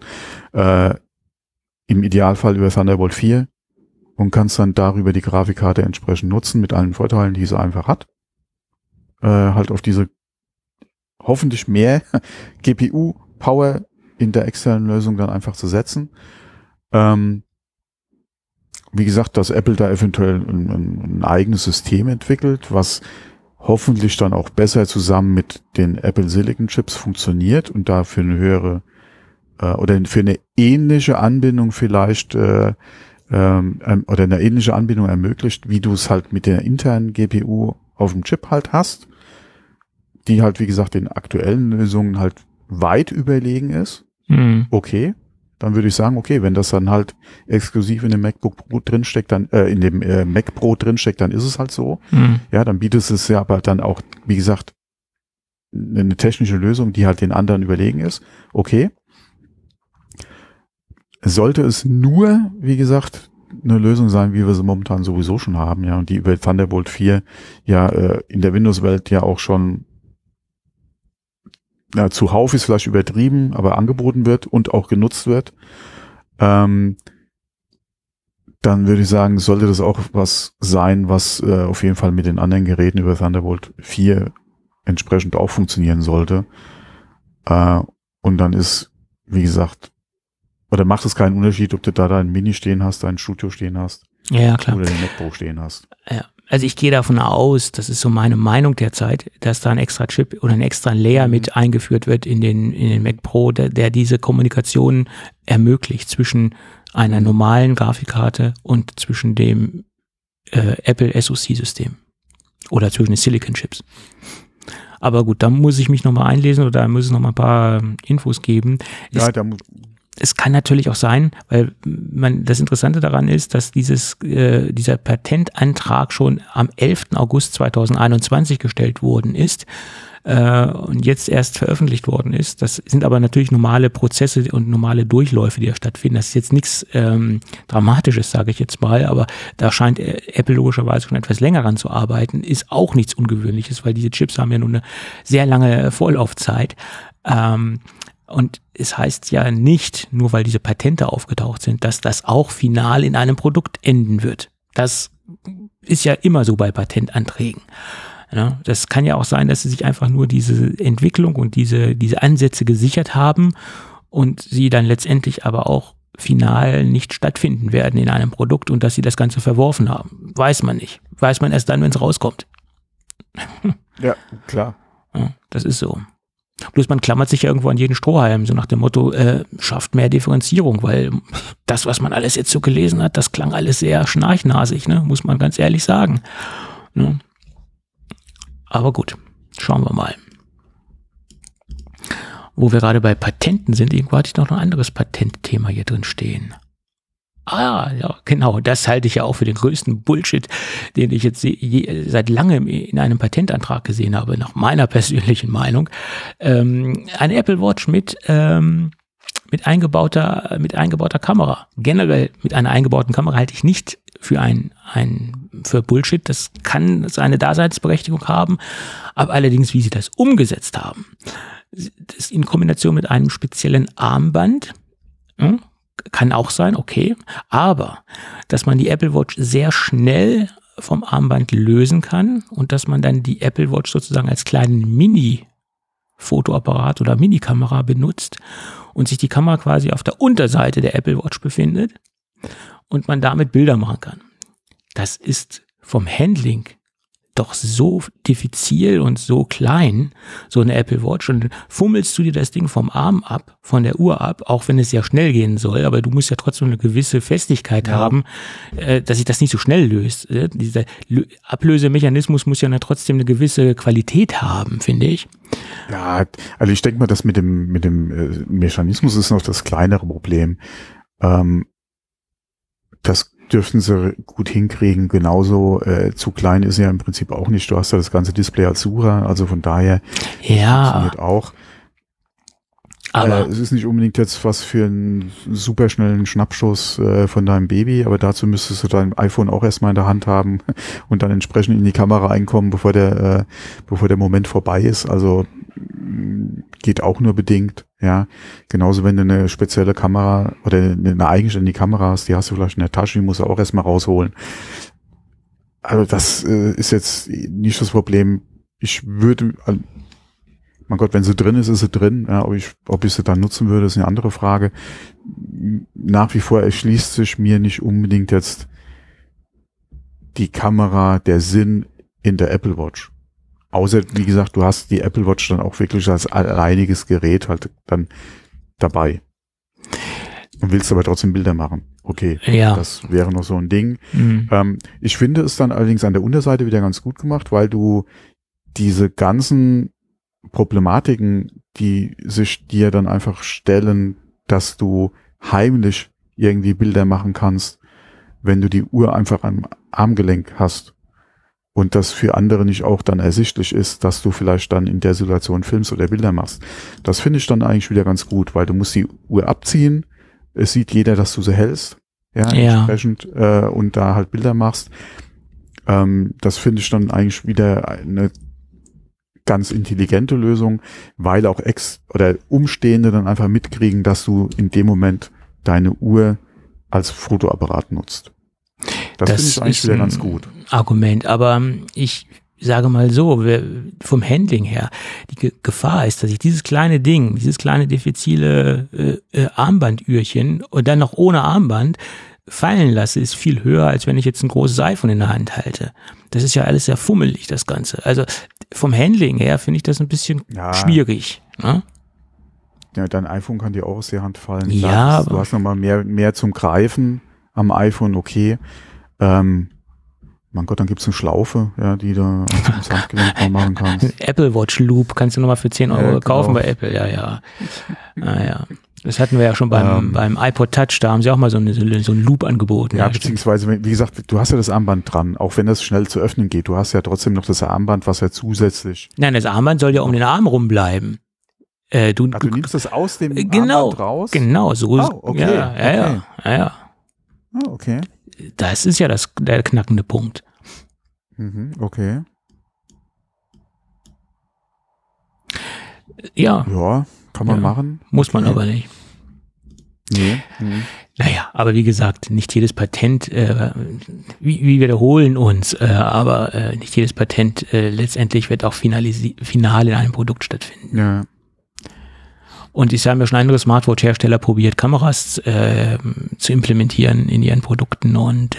im Idealfall über Thunderbolt 4 und kannst dann darüber die Grafikkarte entsprechend nutzen mit allen Vorteilen, die sie einfach hat. Halt auf diese hoffentlich mehr GPU-Power in der externen Lösung dann einfach zu setzen. Wie gesagt, dass Apple da eventuell ein eigenes System entwickelt, was hoffentlich dann auch besser zusammen mit den Apple Silicon Chips funktioniert und dafür eine höhere oder für eine ähnliche Anbindung vielleicht oder eine ähnliche Anbindung ermöglicht, wie du es halt mit der internen GPU auf dem Chip halt hast, die halt, wie gesagt, den aktuellen Lösungen halt weit überlegen ist. Okay, dann würde ich sagen, okay, wenn das dann halt exklusiv in dem MacBook Pro drinsteckt, dann in dem Mac Pro drinsteckt, dann ist es halt so. Ja, dann bietet es ja aber dann auch, wie gesagt, eine technische Lösung, die halt den anderen überlegen ist. Okay. Sollte es nur, wie gesagt, eine Lösung sein, wie wir sie momentan sowieso schon haben, ja, und die über Thunderbolt 4 ja in der Windows-Welt ja auch schon zuhauf ist vielleicht übertrieben, aber angeboten wird und auch genutzt wird, dann würde ich sagen, sollte das auch was sein, was auf jeden Fall mit den anderen Geräten über Thunderbolt 4 entsprechend auch funktionieren sollte. Und dann ist, wie gesagt, oder macht es keinen Unterschied, ob du da dein Mini stehen hast, dein Studio stehen hast, ja, klar, oder den Mac Pro stehen hast. Ja. Also ich gehe davon aus, das ist so meine Meinung derzeit, dass da ein extra Chip oder ein extra Layer mit eingeführt wird in den Mac Pro, der diese Kommunikation ermöglicht zwischen einer normalen Grafikkarte und zwischen dem Apple SoC-System oder zwischen den Silicon-Chips. Aber gut, da muss ich mich nochmal einlesen oder da muss es nochmal ein paar Infos geben. Es kann natürlich auch sein, weil das Interessante daran ist, dass dieser Patentantrag schon am 11. August 2021 gestellt worden ist und jetzt erst veröffentlicht worden ist. Das sind aber natürlich normale Prozesse und normale Durchläufe, die da stattfinden. Das ist jetzt nichts Dramatisches, sage ich jetzt mal, aber da scheint Apple logischerweise schon etwas länger ran zu arbeiten. Ist auch nichts Ungewöhnliches, weil diese Chips haben ja nun eine sehr lange Vorlaufzeit. Und es heißt ja nicht, nur weil diese Patente aufgetaucht sind, dass das auch final in einem Produkt enden wird. Das ist ja immer so bei Patentanträgen. Ja, das kann ja auch sein, dass sie sich einfach nur diese Entwicklung und diese Ansätze gesichert haben und sie dann letztendlich aber auch final nicht stattfinden werden in einem Produkt und dass sie das Ganze verworfen haben. Weiß man nicht. Weiß man erst dann, wenn es rauskommt. Ja, klar. Ja, das ist so. Bloß man klammert sich ja irgendwo an jeden Strohhalm, so nach dem Motto, schafft mehr Differenzierung, weil das, was man alles jetzt so gelesen hat, das klang alles sehr schnarchnasig, ne? Muss man ganz ehrlich sagen. Ne? Aber gut, schauen wir mal. Wo wir gerade bei Patenten sind, irgendwo hatte ich noch ein anderes Patentthema hier drin stehen. Ah, ja, genau, das halte ich ja auch für den größten Bullshit, den ich jetzt seit langem in einem Patentantrag gesehen habe, nach meiner persönlichen Meinung. Eine Apple Watch mit eingebauter Kamera. Generell mit einer eingebauten Kamera halte ich nicht für für Bullshit. Das kann seine Daseinsberechtigung haben, aber allerdings, wie sie das umgesetzt haben, das in Kombination mit einem speziellen Armband, kann auch sein, okay. Aber, dass man die Apple Watch sehr schnell vom Armband lösen kann und dass man dann die Apple Watch sozusagen als kleinen Mini-Fotoapparat oder Mini-Kamera benutzt und sich die Kamera quasi auf der Unterseite der Apple Watch befindet und man damit Bilder machen kann. Das ist vom Handling doch so diffizil und so klein, so eine Apple Watch, und fummelst du dir das Ding vom Arm ab, von der Uhr ab, auch wenn es ja schnell gehen soll, aber du musst ja trotzdem eine gewisse Festigkeit haben, dass sich das nicht so schnell löst. Dieser Ablösemechanismus muss ja dann trotzdem eine gewisse Qualität haben, finde ich. Ja, also ich denke mal, das mit dem Mechanismus ist noch das kleinere Problem. Das dürften sie gut hinkriegen. Genauso zu klein ist ja im Prinzip auch nicht. Du hast ja das ganze Display als Sucher, also von daher funktioniert auch. Aber es ist nicht unbedingt jetzt was für einen superschnellen Schnappschuss von deinem Baby, aber dazu müsstest du dein iPhone auch erstmal in der Hand haben und dann entsprechend in die Kamera einkommen, bevor der Moment vorbei ist. Also geht auch nur bedingt, ja. Genauso, wenn du eine spezielle Kamera oder eine eigenständige Kamera hast, die hast du vielleicht in der Tasche, die musst du auch erstmal rausholen. Also das ist jetzt nicht das Problem. Ich würde, mein Gott, wenn sie drin ist, ist sie drin. Ja, ob ich sie dann nutzen würde, ist eine andere Frage. Nach wie vor erschließt sich mir nicht unbedingt jetzt die Kamera, der Sinn in der Apple Watch. Außer, wie gesagt, du hast die Apple Watch dann auch wirklich als alleiniges Gerät halt dann dabei. Und willst aber trotzdem Bilder machen. Okay, ja. Das wäre noch so ein Ding. Mhm. Ich finde es dann allerdings an der Unterseite wieder ganz gut gemacht, weil du diese ganzen Problematiken, die sich dir dann einfach stellen, dass du heimlich irgendwie Bilder machen kannst, wenn du die Uhr einfach am Armgelenk hast und das für andere nicht auch dann ersichtlich ist, dass du vielleicht dann in der Situation filmst oder Bilder machst. Das finde ich dann eigentlich wieder ganz gut, weil du musst die Uhr abziehen, es sieht jeder, dass du sie hältst, ja. Entsprechend und da halt Bilder machst. Das finde ich dann eigentlich wieder eine ganz intelligente Lösung, weil auch oder Umstehende dann einfach mitkriegen, dass du in dem Moment deine Uhr als Fotoapparat nutzt. Das finde ich eigentlich wieder ganz gut. Argument, aber ich sage mal so, vom Handling her, die Gefahr ist, dass ich dieses kleine Ding, dieses kleine diffizile Armbandührchen und dann noch ohne Armband fallen lasse, ist viel höher, als wenn ich jetzt ein großes iPhone in der Hand halte. Das ist ja alles sehr fummelig, das Ganze. Also vom Handling her finde ich das ein bisschen schwierig. Ne? Ja, dein iPhone kann dir auch aus der Hand fallen. Ja, du hast nochmal mehr zum Greifen am iPhone, okay. Mein Gott, dann gibt's eine Schlaufe, ja, die du ins Handgelenk mal machen kannst. Apple Watch Loop kannst du nochmal für 10 Euro kaufen bei Apple, ja. Naja. Das hatten wir ja schon beim iPod Touch, da haben sie auch mal so einen Loop angeboten. Ja, beziehungsweise, wie gesagt, du hast ja das Armband dran, auch wenn das schnell zu öffnen geht. Du hast ja trotzdem noch das Armband, was ja zusätzlich... Nein, das Armband soll ja um den Arm rumbleiben. Du nimmst das aus dem Armband raus? Genau, so. Oh, okay. Ja. Oh, okay. Das ist ja der knackende Punkt. Okay. Ja. Ja, kann man machen. Muss man aber nicht. Nee. Naja, aber wie gesagt, nicht jedes Patent, wir wiederholen uns, aber nicht jedes Patent letztendlich wird auch final in einem Produkt stattfinden. Ja. Und ich habe ja schon andere Smartwatch-Hersteller probiert, Kameras zu implementieren in ihren Produkten und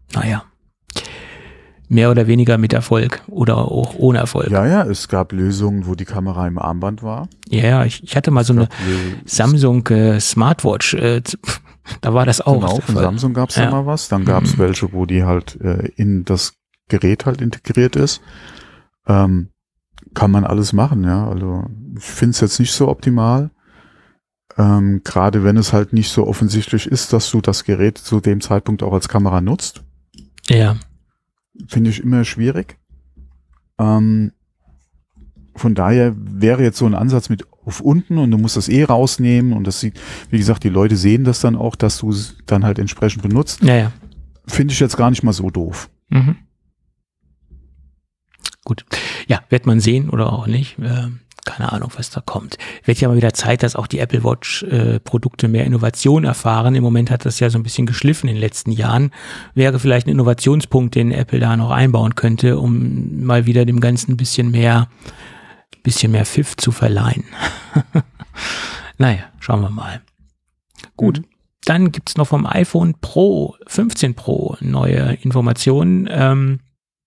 mehr oder weniger mit Erfolg oder auch ohne Erfolg. Ja, es gab Lösungen, wo die Kamera im Armband war. Ja, ich hatte mal so eine Samsung Smartwatch, da war das auch. Genau, von Samsung gab es da mal was. Dann gab es welche, wo die halt in das Gerät halt integriert ist. Kann man alles machen, ja. Also ich finde es jetzt nicht so optimal. Gerade wenn es halt nicht so offensichtlich ist, dass du das Gerät zu dem Zeitpunkt auch als Kamera nutzt. Ja. Finde ich immer schwierig. Von daher wäre jetzt so ein Ansatz mit auf unten und du musst das rausnehmen und das sieht, wie gesagt, die Leute sehen das dann auch, dass du es dann halt entsprechend benutzt. Ja. Finde ich jetzt gar nicht mal so doof. Gut. Ja, wird man sehen oder auch nicht. keine Ahnung, was da kommt. Wird ja mal wieder Zeit, dass auch die Apple Watch Produkte mehr Innovation erfahren. Im Moment hat das ja so ein bisschen geschliffen in den letzten Jahren. Wäre vielleicht ein Innovationspunkt, den Apple da noch einbauen könnte, um mal wieder dem Ganzen ein bisschen mehr Pfiff zu verleihen. Naja, schauen wir mal. Gut. Dann gibt's noch vom iPhone Pro 15 Pro neue Informationen.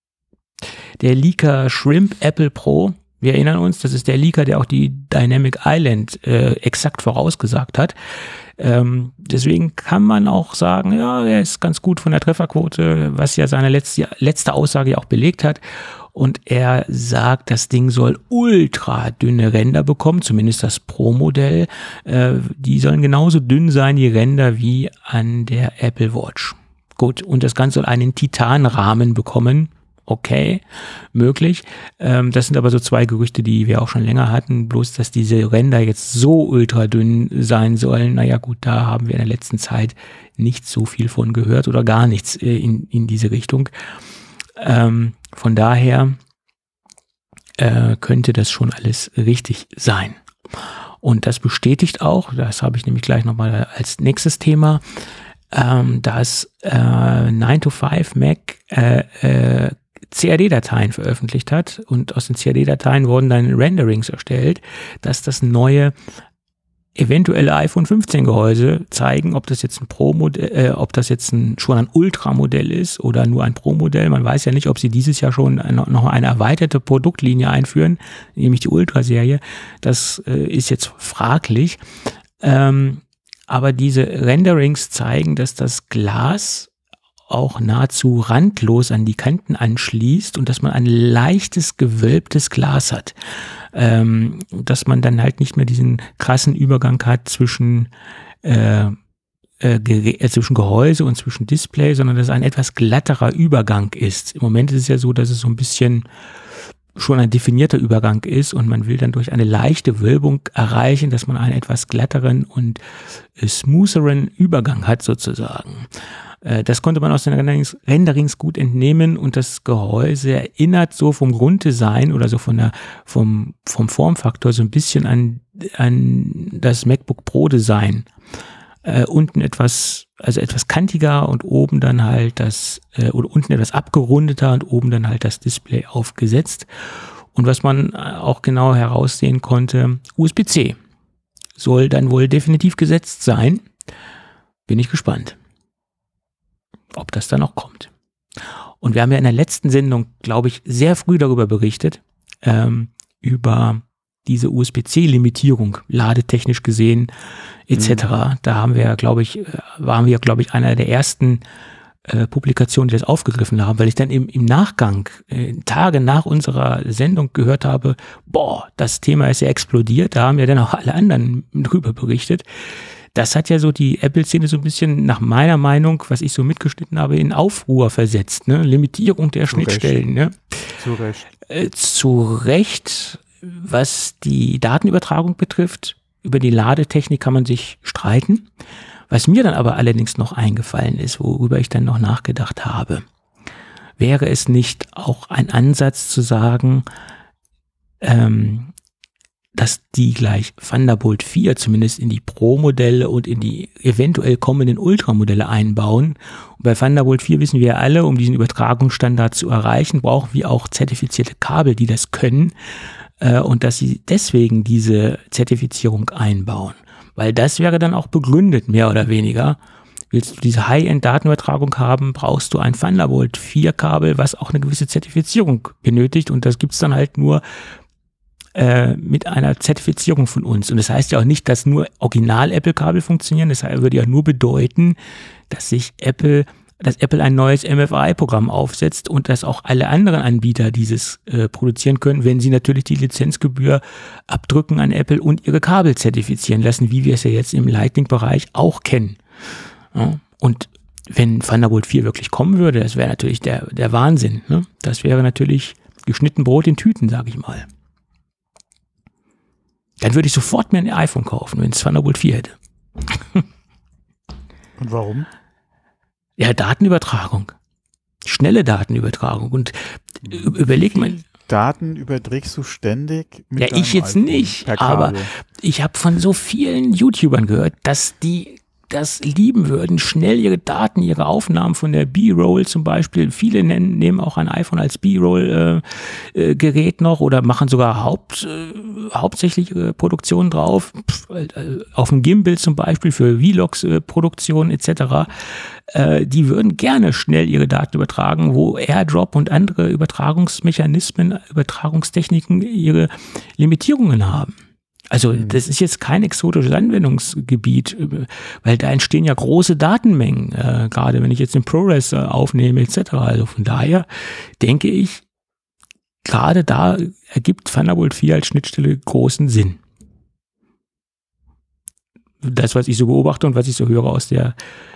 Der Leaker Shrimp Apple Pro, wir erinnern uns, das ist der Leaker, der auch die Dynamic Island exakt vorausgesagt hat. Deswegen kann man auch sagen, ja, er ist ganz gut von der Trefferquote, was ja seine letzte Aussage ja auch belegt hat. Und er sagt, das Ding soll ultra dünne Ränder bekommen, zumindest das Pro-Modell. Die sollen genauso dünn sein, die Ränder, wie an der Apple Watch. Gut, und das Ganze soll einen Titanrahmen bekommen. Okay, möglich. Das sind aber so zwei Gerüchte, die wir auch schon länger hatten. Bloß, dass diese Ränder jetzt so ultra dünn sein sollen, naja gut, da haben wir in der letzten Zeit nicht so viel von gehört oder gar nichts in diese Richtung. Von daher könnte das schon alles richtig sein. Und das bestätigt auch, das habe ich nämlich gleich nochmal als nächstes Thema, dass 9to5Mac CAD-Dateien veröffentlicht hat und aus den CAD-Dateien wurden dann Renderings erstellt, dass das neue eventuelle iPhone 15 Gehäuse zeigen, ob das jetzt ein Pro-Modell, ob das jetzt schon ein Ultra-Modell ist oder nur ein Pro-Modell. Man weiß ja nicht, ob sie dieses Jahr schon noch eine erweiterte Produktlinie einführen, nämlich die Ultra-Serie. Das ist jetzt fraglich. Aber diese Renderings zeigen, dass das Glas auch nahezu randlos an die Kanten anschließt und dass man ein leichtes gewölbtes Glas hat. Dass man dann halt nicht mehr diesen krassen Übergang hat zwischen Gehäuse und zwischen Display, sondern dass es ein etwas glatterer Übergang ist. Im Moment ist es ja so, dass es so ein bisschen schon ein definierter Übergang ist und man will dann durch eine leichte Wölbung erreichen, dass man einen etwas glatteren und smootheren Übergang hat sozusagen. Das konnte man aus den Renderings gut entnehmen und das Gehäuse erinnert so vom Grunddesign oder so vom Formfaktor so ein bisschen an das MacBook Pro Design. Unten etwas kantiger und oben dann halt oder unten etwas abgerundeter und oben dann halt das Display aufgesetzt. Und was man auch genau heraussehen konnte, USB-C soll dann wohl definitiv gesetzt sein. Bin ich gespannt, ob das dann auch kommt. Und wir haben ja in der letzten Sendung, glaube ich, sehr früh darüber berichtet, über diese USB-C-Limitierung, ladetechnisch gesehen, etc. Da haben wir, waren wir, einer der ersten Publikationen, die das aufgegriffen haben, weil ich dann im Nachgang, Tage nach unserer Sendung gehört habe, das Thema ist ja explodiert, da haben ja dann auch alle anderen drüber berichtet. Das hat ja so die Apple-Szene so ein bisschen nach meiner Meinung, was ich so mitgeschnitten habe, in Aufruhr versetzt, ne? Limitierung der Schnittstellen, ne? Zu Recht, was die Datenübertragung betrifft, über die Ladetechnik kann man sich streiten. Was mir dann aber allerdings noch eingefallen ist, worüber ich dann noch nachgedacht habe, wäre es nicht auch ein Ansatz zu sagen, dass die gleich Thunderbolt 4 zumindest in die Pro-Modelle und in die eventuell kommenden Ultra-Modelle einbauen. Und bei Thunderbolt 4 wissen wir alle, um diesen Übertragungsstandard zu erreichen, brauchen wir auch zertifizierte Kabel, die das können, und dass sie deswegen diese Zertifizierung einbauen. Weil das wäre dann auch begründet, mehr oder weniger. Willst du diese High-End-Datenübertragung haben, brauchst du ein Thunderbolt 4 Kabel, was auch eine gewisse Zertifizierung benötigt. Und das gibt's dann halt nur mit einer Zertifizierung von uns. Und das heißt ja auch nicht, dass nur Original-Apple-Kabel funktionieren. Das würde ja nur bedeuten, dass Apple ein neues MFI-Programm aufsetzt und dass auch alle anderen Anbieter dieses produzieren können, wenn sie natürlich die Lizenzgebühr abdrücken an Apple und ihre Kabel zertifizieren lassen, wie wir es ja jetzt im Lightning-Bereich auch kennen. Ja, und wenn Thunderbolt 4 wirklich kommen würde, das wäre natürlich der Wahnsinn. Ne? Das wäre natürlich geschnitten Brot in Tüten, sage ich mal. Dann würde ich sofort mir ein iPhone kaufen, wenn es Thunderbolt 4 hätte. Und warum? Ja, Datenübertragung. Schnelle Datenübertragung. Und überleg mal. Daten überträgst du ständig mit Ja, deinem ich jetzt iPhone nicht, per Kabel. aber ich habe von so vielen YouTubern gehört, dass die das lieben würden, schnell ihre Daten, ihre Aufnahmen von der B-Roll zum Beispiel, viele nehmen auch ein iPhone als B-Roll-Gerät noch oder machen sogar hauptsächlich Produktionen drauf, auf dem Gimbal zum Beispiel für Vlogs-Produktionen etc. Die würden gerne schnell ihre Daten übertragen, wo AirDrop und andere Übertragungsmechanismen, Übertragungstechniken ihre Limitierungen haben. Also das ist jetzt kein exotisches Anwendungsgebiet, weil da entstehen ja große Datenmengen, gerade wenn ich jetzt den ProRes aufnehme etc. Also von daher denke ich, gerade da ergibt Thunderbolt 4 als Schnittstelle großen Sinn. Das, was ich so beobachte und was ich so höre aus der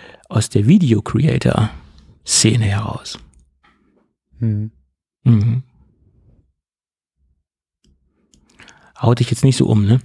Video-Creator-Szene heraus. Mhm. Haut dich jetzt nicht so um, ne?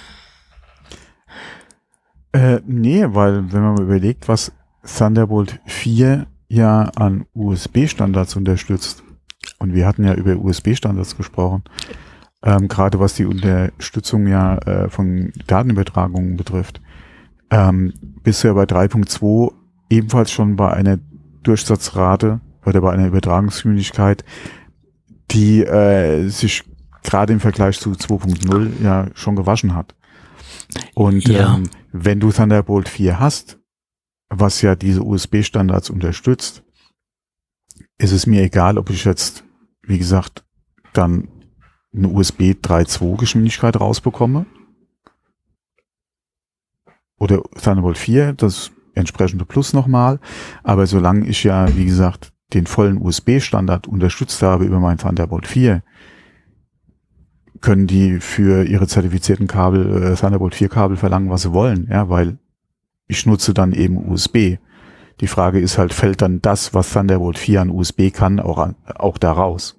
Nee, weil wenn man mal überlegt, was Thunderbolt 4 ja an USB-Standards unterstützt, und wir hatten ja über USB-Standards gesprochen, gerade was die Unterstützung ja von Datenübertragungen betrifft, bist du ja bei 3.2 ebenfalls schon bei einer Durchsatzrate oder bei einer Übertragungsgeschwindigkeit, die sich gerade im Vergleich zu 2.0 ja schon gewaschen hat. Und ja. Wenn du Thunderbolt 4 hast, was ja diese USB-Standards unterstützt, ist es mir egal, ob ich jetzt, wie gesagt, dann eine USB 3.2 Geschwindigkeit rausbekomme oder Thunderbolt 4, das entsprechende Plus nochmal, aber solange ich ja, wie gesagt, den vollen USB-Standard unterstützt habe über mein Thunderbolt 4, können die für ihre zertifizierten Kabel, Thunderbolt 4 Kabel verlangen, was sie wollen, ja, weil ich nutze dann eben USB. Die Frage ist halt, fällt dann das, was Thunderbolt 4 an USB kann, auch da raus?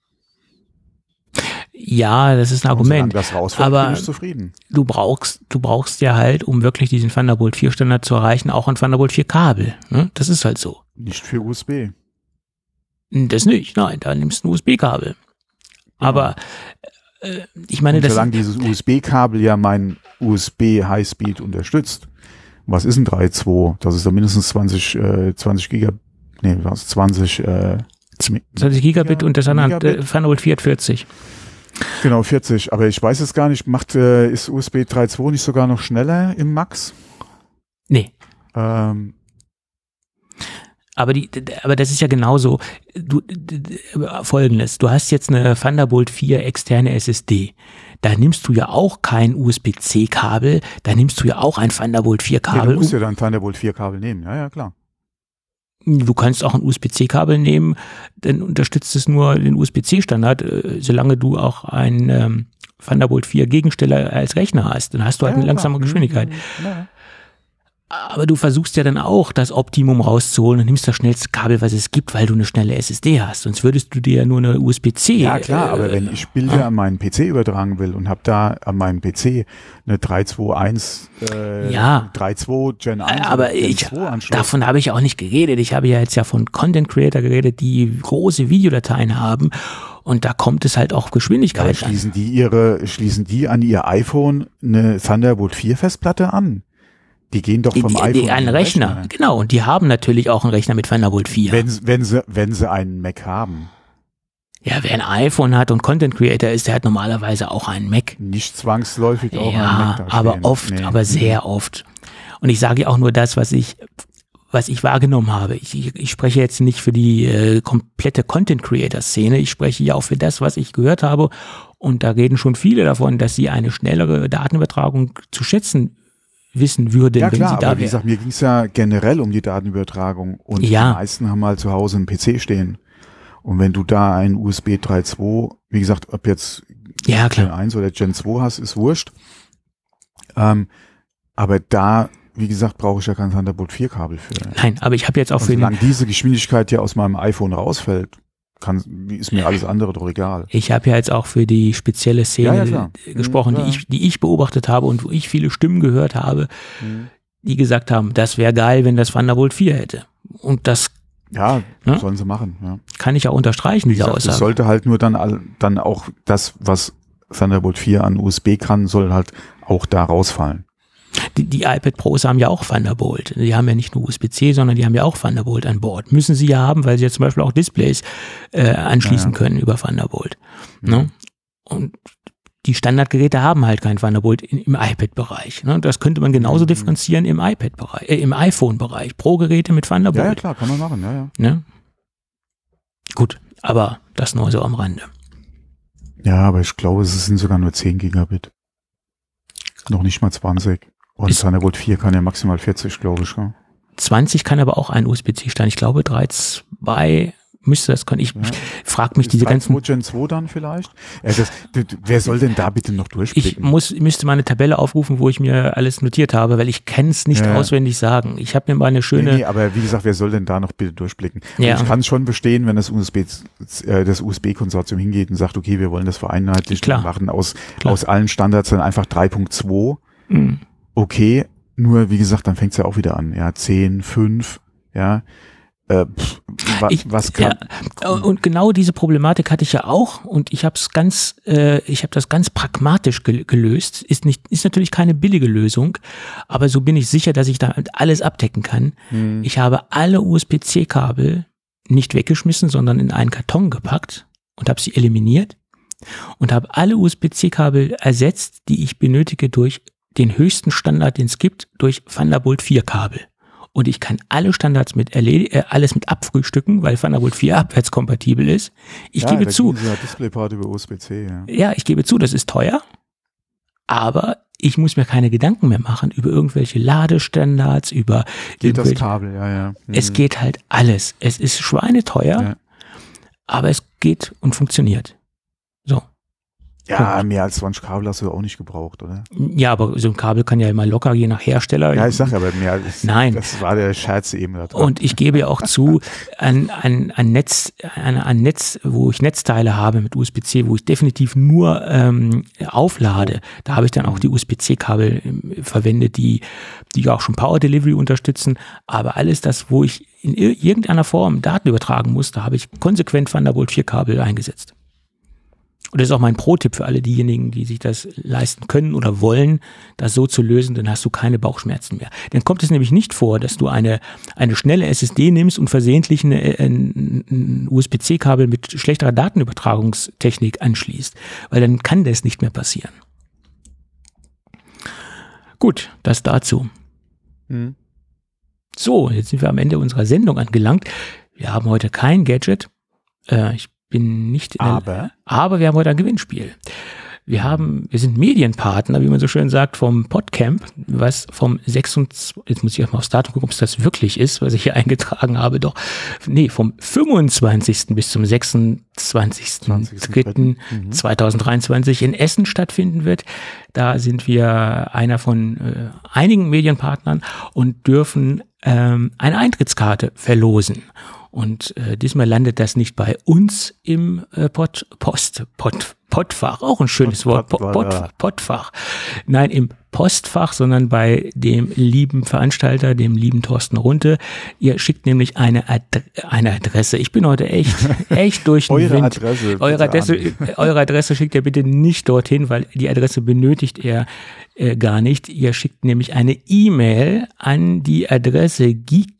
Ja, das ist ein Argument. Das rausfällt, aber bin ich zufrieden. Du brauchst ja halt, um wirklich diesen Thunderbolt 4 Standard zu erreichen, auch ein Thunderbolt 4 Kabel. Ne? Das ist halt so. Nicht für USB. Das nicht, nein, da nimmst du ein USB-Kabel. Aber ich meine, solange dieses USB-Kabel ja mein USB Highspeed unterstützt, was ist ein 3.2? Das ist da mindestens 20 Gigabit, 20 Gigabit und das andere Thunderbolt 4 hat 40. Genau, 40. Aber ich weiß es gar nicht, ist USB 3.2 nicht sogar noch schneller im Max? Nee. Aber das ist ja genauso. Folgendes, du hast jetzt eine Thunderbolt 4 externe SSD. Da nimmst du ja auch kein USB-C-Kabel, da nimmst du ja auch ein Thunderbolt 4-Kabel. Ja, du musst ja dann ein Thunderbolt 4-Kabel nehmen, ja, klar. Du kannst auch ein USB-C-Kabel nehmen, dann unterstützt es nur den USB-C-Standard, solange du auch ein Thunderbolt 4 Gegensteller als Rechner hast. Dann hast du halt eine langsame Geschwindigkeit. Ja. Aber du versuchst ja dann auch, das Optimum rauszuholen und nimmst das schnellste Kabel, was es gibt, weil du eine schnelle SSD hast. Sonst würdest du dir ja nur eine USB-C. Ja klar, aber wenn ich Bilder an meinen PC übertragen will und habe da an meinem PC eine 3.2.1, 3.2 Gen 1 aber Gen 2 Anschluss. Davon habe ich auch nicht geredet. Ich habe ja jetzt ja von Content Creator geredet, die große Videodateien haben. Und da kommt es halt auch Geschwindigkeit an. Schließen die an ihr iPhone eine Thunderbolt 4 Festplatte an? Die gehen doch vom iPhone einen Rechner. Genau, und die haben natürlich auch einen Rechner mit Thunderbolt 4. Wenn sie einen Mac haben. Ja, wer ein iPhone hat und Content Creator ist, der hat normalerweise auch einen Mac. Nicht zwangsläufig auch einen Mac da aber oft, aber sehr oft. Und ich sage ja auch nur das, was ich wahrgenommen habe. Ich spreche jetzt nicht für die komplette Content Creator Szene, ich spreche ja auch für das, was ich gehört habe. Und da reden schon viele davon, dass sie eine schnellere Datenübertragung zu schätzen wissen würden, ja, klar, wenn sie da aber wie gesagt, mir ging es ja generell um die Datenübertragung und die meisten haben halt zu Hause einen PC stehen. Und wenn du da einen USB 3.2, wie gesagt, ob jetzt Gen 1 oder Gen 2 hast, ist wurscht. Aber da, wie gesagt, brauche ich ja kein Thunderbolt 4 Kabel für. Nein, aber ich habe jetzt auch für solange diese Geschwindigkeit ja aus meinem iPhone rausfällt, ist mir alles andere doch egal. Ich habe ja jetzt auch für die spezielle Szene gesprochen, die ich beobachtet habe und wo ich viele Stimmen gehört habe, die gesagt haben, das wäre geil, wenn das Thunderbolt 4 hätte. Und das Ja, sollen sie machen. Ja. Kann ich auch unterstreichen, Wie diese gesagt, Aussage. es sollte halt nur dann auch das, was Thunderbolt 4 an USB kann, soll halt auch da rausfallen. Die iPad Pros haben ja auch Thunderbolt. Die haben ja nicht nur USB-C, sondern die haben ja auch Thunderbolt an Bord. Müssen sie ja haben, weil sie ja zum Beispiel auch Displays anschließen können über Thunderbolt. Ne? Und die Standardgeräte haben halt kein Thunderbolt im iPad-Bereich. Ne? Das könnte man genauso differenzieren im iPad-Bereich, im iPhone-Bereich. Pro-Geräte mit Thunderbolt. Ja, klar, kann man machen, ja. Ne? Gut, aber das nur so am Rande. Ja, aber ich glaube, es sind sogar nur 10 Gigabit. Noch nicht mal 20. Und Thunderbolt 4 kann ja maximal 40, glaube ich. Ja. 20 kann aber auch ein USB-C-Stand. Ich glaube 3.2 müsste das können. Ich frage mich diese ganzen... Gen 2 dann vielleicht? Wer soll denn da bitte noch durchblicken? Ich müsste mal eine Tabelle aufrufen, wo ich mir alles notiert habe, weil ich kann es nicht auswendig sagen. Ich habe mir mal eine schöne... Nee, aber wie gesagt, wer soll denn da noch bitte durchblicken? Ja. Ich kann es schon verstehen, wenn das USB-Konsortium hingeht und sagt, okay, wir wollen das vereinheitlichen und machen aus allen Standards dann einfach 3.2. Okay, nur wie gesagt, dann fängt es ja auch wieder an. Ja, 10, 5, ja. Was kann? Ja, und genau diese Problematik hatte ich ja auch und ich habe das ganz pragmatisch gelöst. Ist natürlich keine billige Lösung, aber so bin ich sicher, dass ich da alles abdecken kann. Ich habe alle USB-C-Kabel nicht weggeschmissen, sondern in einen Karton gepackt und habe sie eliminiert und habe alle USB-C-Kabel ersetzt, die ich benötige durch den höchsten Standard, den es gibt, durch Thunderbolt 4 Kabel. Und ich kann alle Standards alles mit abfrühstücken, weil Thunderbolt 4 abwärtskompatibel ist. Ich gebe zu. Displayport über USB-C, ja, ich gebe zu, das ist teuer. Aber ich muss mir keine Gedanken mehr machen über irgendwelche Ladestandards, über das Kabel, ja. Es geht halt alles. Es ist schweineteuer, aber es geht und funktioniert. So. Ja, mehr als 20 Kabel hast du auch nicht gebraucht, oder? Ja, aber so ein Kabel kann ja immer locker, je nach Hersteller. Ja, ich sag ja, aber mehr als, nein. Das war der Scherz eben da dran. Und ich gebe ja auch zu, an Netz, wo ich Netzteile habe mit USB-C, wo ich definitiv nur auflade, da habe ich dann auch die USB-C-Kabel verwendet, die auch schon Power Delivery unterstützen. Aber alles das, wo ich in irgendeiner Form Daten übertragen muss, da habe ich konsequent Thunderbolt 4 Kabel eingesetzt. Und das ist auch mein Pro-Tipp für alle diejenigen, die sich das leisten können oder wollen, das so zu lösen, dann hast du keine Bauchschmerzen mehr. Dann kommt es nämlich nicht vor, dass du eine schnelle SSD nimmst und versehentlich ein USB-C-Kabel mit schlechterer Datenübertragungstechnik anschließt, weil dann kann das nicht mehr passieren. Gut, das dazu. So, jetzt sind wir am Ende unserer Sendung angelangt. Wir haben heute kein Gadget. Ich bin nicht aber wir haben heute ein Gewinnspiel. Wir sind Medienpartner, wie man so schön sagt, vom Podcamp, was vom 26, jetzt muss ich auch mal aufs Datum gucken, ob es das wirklich ist, was ich hier eingetragen habe, vom 25. bis zum 26.03.2023 in Essen stattfinden wird. Da sind wir einer von einigen Medienpartnern und dürfen eine Eintrittskarte verlosen. Und diesmal landet das nicht bei uns im Postfach, auch ein schönes Wort, Postfach. Nein, im Postfach, sondern bei dem lieben Veranstalter, dem lieben Thorsten Runte. Ihr schickt nämlich eine Adresse. Ich bin heute echt durch den Wind. Eure Adresse schickt ihr bitte nicht dorthin, weil die Adresse benötigt ihr gar nicht. Ihr schickt nämlich eine E-Mail an die Adresse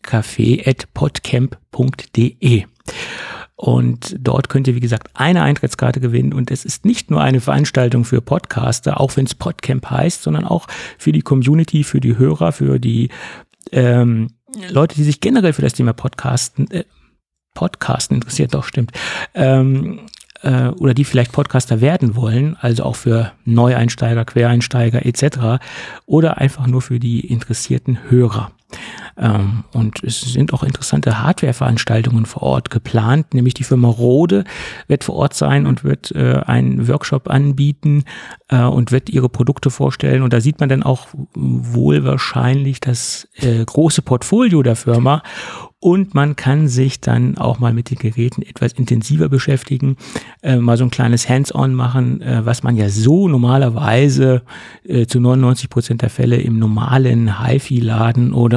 geekcafé@podcamp.de. Und dort könnt ihr, wie gesagt, eine Eintrittskarte gewinnen. Und es ist nicht nur eine Veranstaltung für Podcaster, auch wenn es Podcamp heißt, sondern auch für die Community, für die Hörer, für die Leute, die sich generell für das Thema Podcasten interessiert, doch stimmt, oder die vielleicht Podcaster werden wollen, also auch für Neueinsteiger, Quereinsteiger etc. oder einfach nur für die interessierten Hörer. Und es sind auch interessante Hardware-Veranstaltungen vor Ort geplant, nämlich die Firma Rode wird vor Ort sein und wird einen Workshop anbieten und wird ihre Produkte vorstellen. Und da sieht man dann auch wohl wahrscheinlich das große Portfolio der Firma. Und man kann sich dann auch mal mit den Geräten etwas intensiver beschäftigen, mal so ein kleines Hands-on machen, was man ja so normalerweise zu 99% der Fälle im normalen HiFi-Laden oder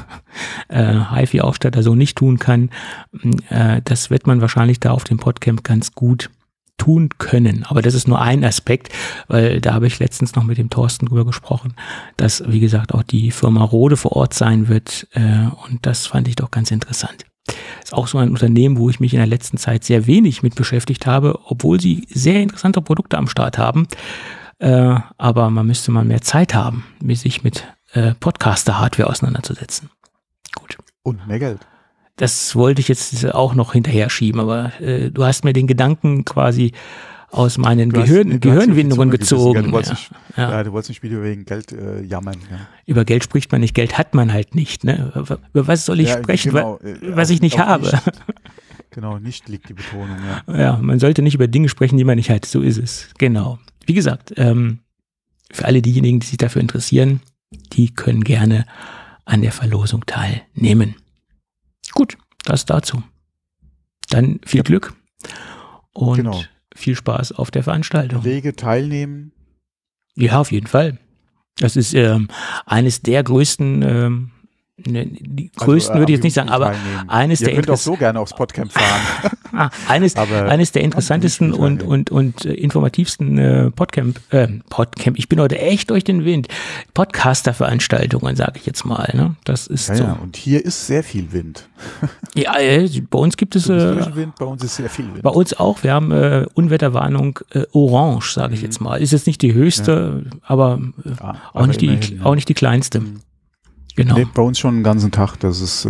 HiFi-Ausstatter so nicht tun kann. Das wird man wahrscheinlich da auf dem Podcamp ganz gut tun können. Aber das ist nur ein Aspekt, weil da habe ich letztens noch mit dem Thorsten drüber gesprochen, dass, wie gesagt, auch die Firma Rode vor Ort sein wird. Und das fand ich doch ganz interessant. Ist auch so ein Unternehmen, wo ich mich in der letzten Zeit sehr wenig mit beschäftigt habe, obwohl sie sehr interessante Produkte am Start haben. Aber man müsste mal mehr Zeit haben, sich mit Podcaster-Hardware auseinanderzusetzen. Gut. Und mehr Geld. Das wollte ich jetzt auch noch hinterher schieben, aber du hast mir den Gedanken quasi aus meinen Gehirnwindungen gezogen. Du wolltest nicht wieder wegen Geld jammern. Ja. Über Geld spricht man nicht, Geld hat man halt nicht. Ne? Über was soll ich sprechen, genau, was ich nicht habe? Nicht, genau, nicht liegt die Betonung. Ja. Ja, man sollte nicht über Dinge sprechen, die man nicht hat. So ist es. Genau. Wie gesagt, für alle diejenigen, die sich dafür interessieren, die können gerne an der Verlosung teilnehmen. Gut, das dazu. Dann viel Glück und viel Spaß auf der Veranstaltung. Kollege teilnehmen? Ja, auf jeden Fall. Das ist eines der größten, die größten würde ich jetzt nicht sagen, aber eines der Ihr könnt auch so gerne aufs Podcamp fahren. eines der interessantesten und informativsten Podcamp, ich bin heute echt durch den Wind, Podcaster-Veranstaltungen, sage ich jetzt mal. Ne? Das ist so. Ja, und hier ist sehr viel Wind. Ja, bei uns gibt es Wind, bei uns ist sehr viel Wind. Bei uns auch. Wir haben Unwetterwarnung orange, sage ich jetzt mal. Ist jetzt nicht die höchste, aber auch nicht die kleinste. Genau. Nee, bei uns schon den ganzen Tag, das ist,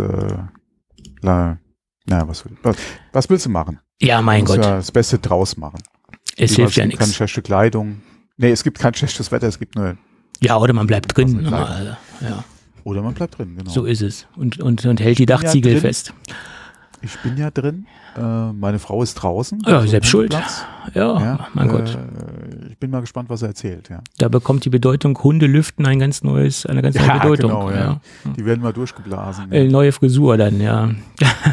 was willst du machen? Ja, mein Gott. Ja das Beste draus machen. Es hilft ja nichts. Keine schlechte Kleidung. Nee, es gibt kein schlechtes Wetter, es gibt nur. Ja, oder man bleibt drin. Ja. Oder man bleibt drin, genau. So ist es. Und hält die Dachziegel fest. Ich bin ja drin. Meine Frau ist draußen. Ja, selbst schuld. Ja, mein Gott. Ich bin mal gespannt, was er erzählt. Ja. Da bekommt die Bedeutung Hunde lüften eine ganz neue Bedeutung. Genau, ja. Die werden mal durchgeblasen. Neue Frisur dann, ja. Mhm.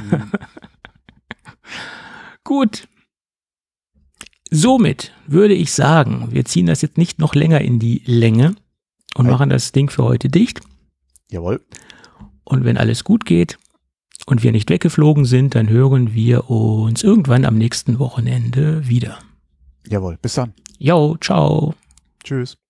Gut. Somit würde ich sagen, wir ziehen das jetzt nicht noch länger in die Länge und machen das Ding für heute dicht. Jawohl. Und wenn alles gut geht und wir nicht weggeflogen sind, dann hören wir uns irgendwann am nächsten Wochenende wieder. Jawohl, bis dann. Jo, ciao. Tschüss.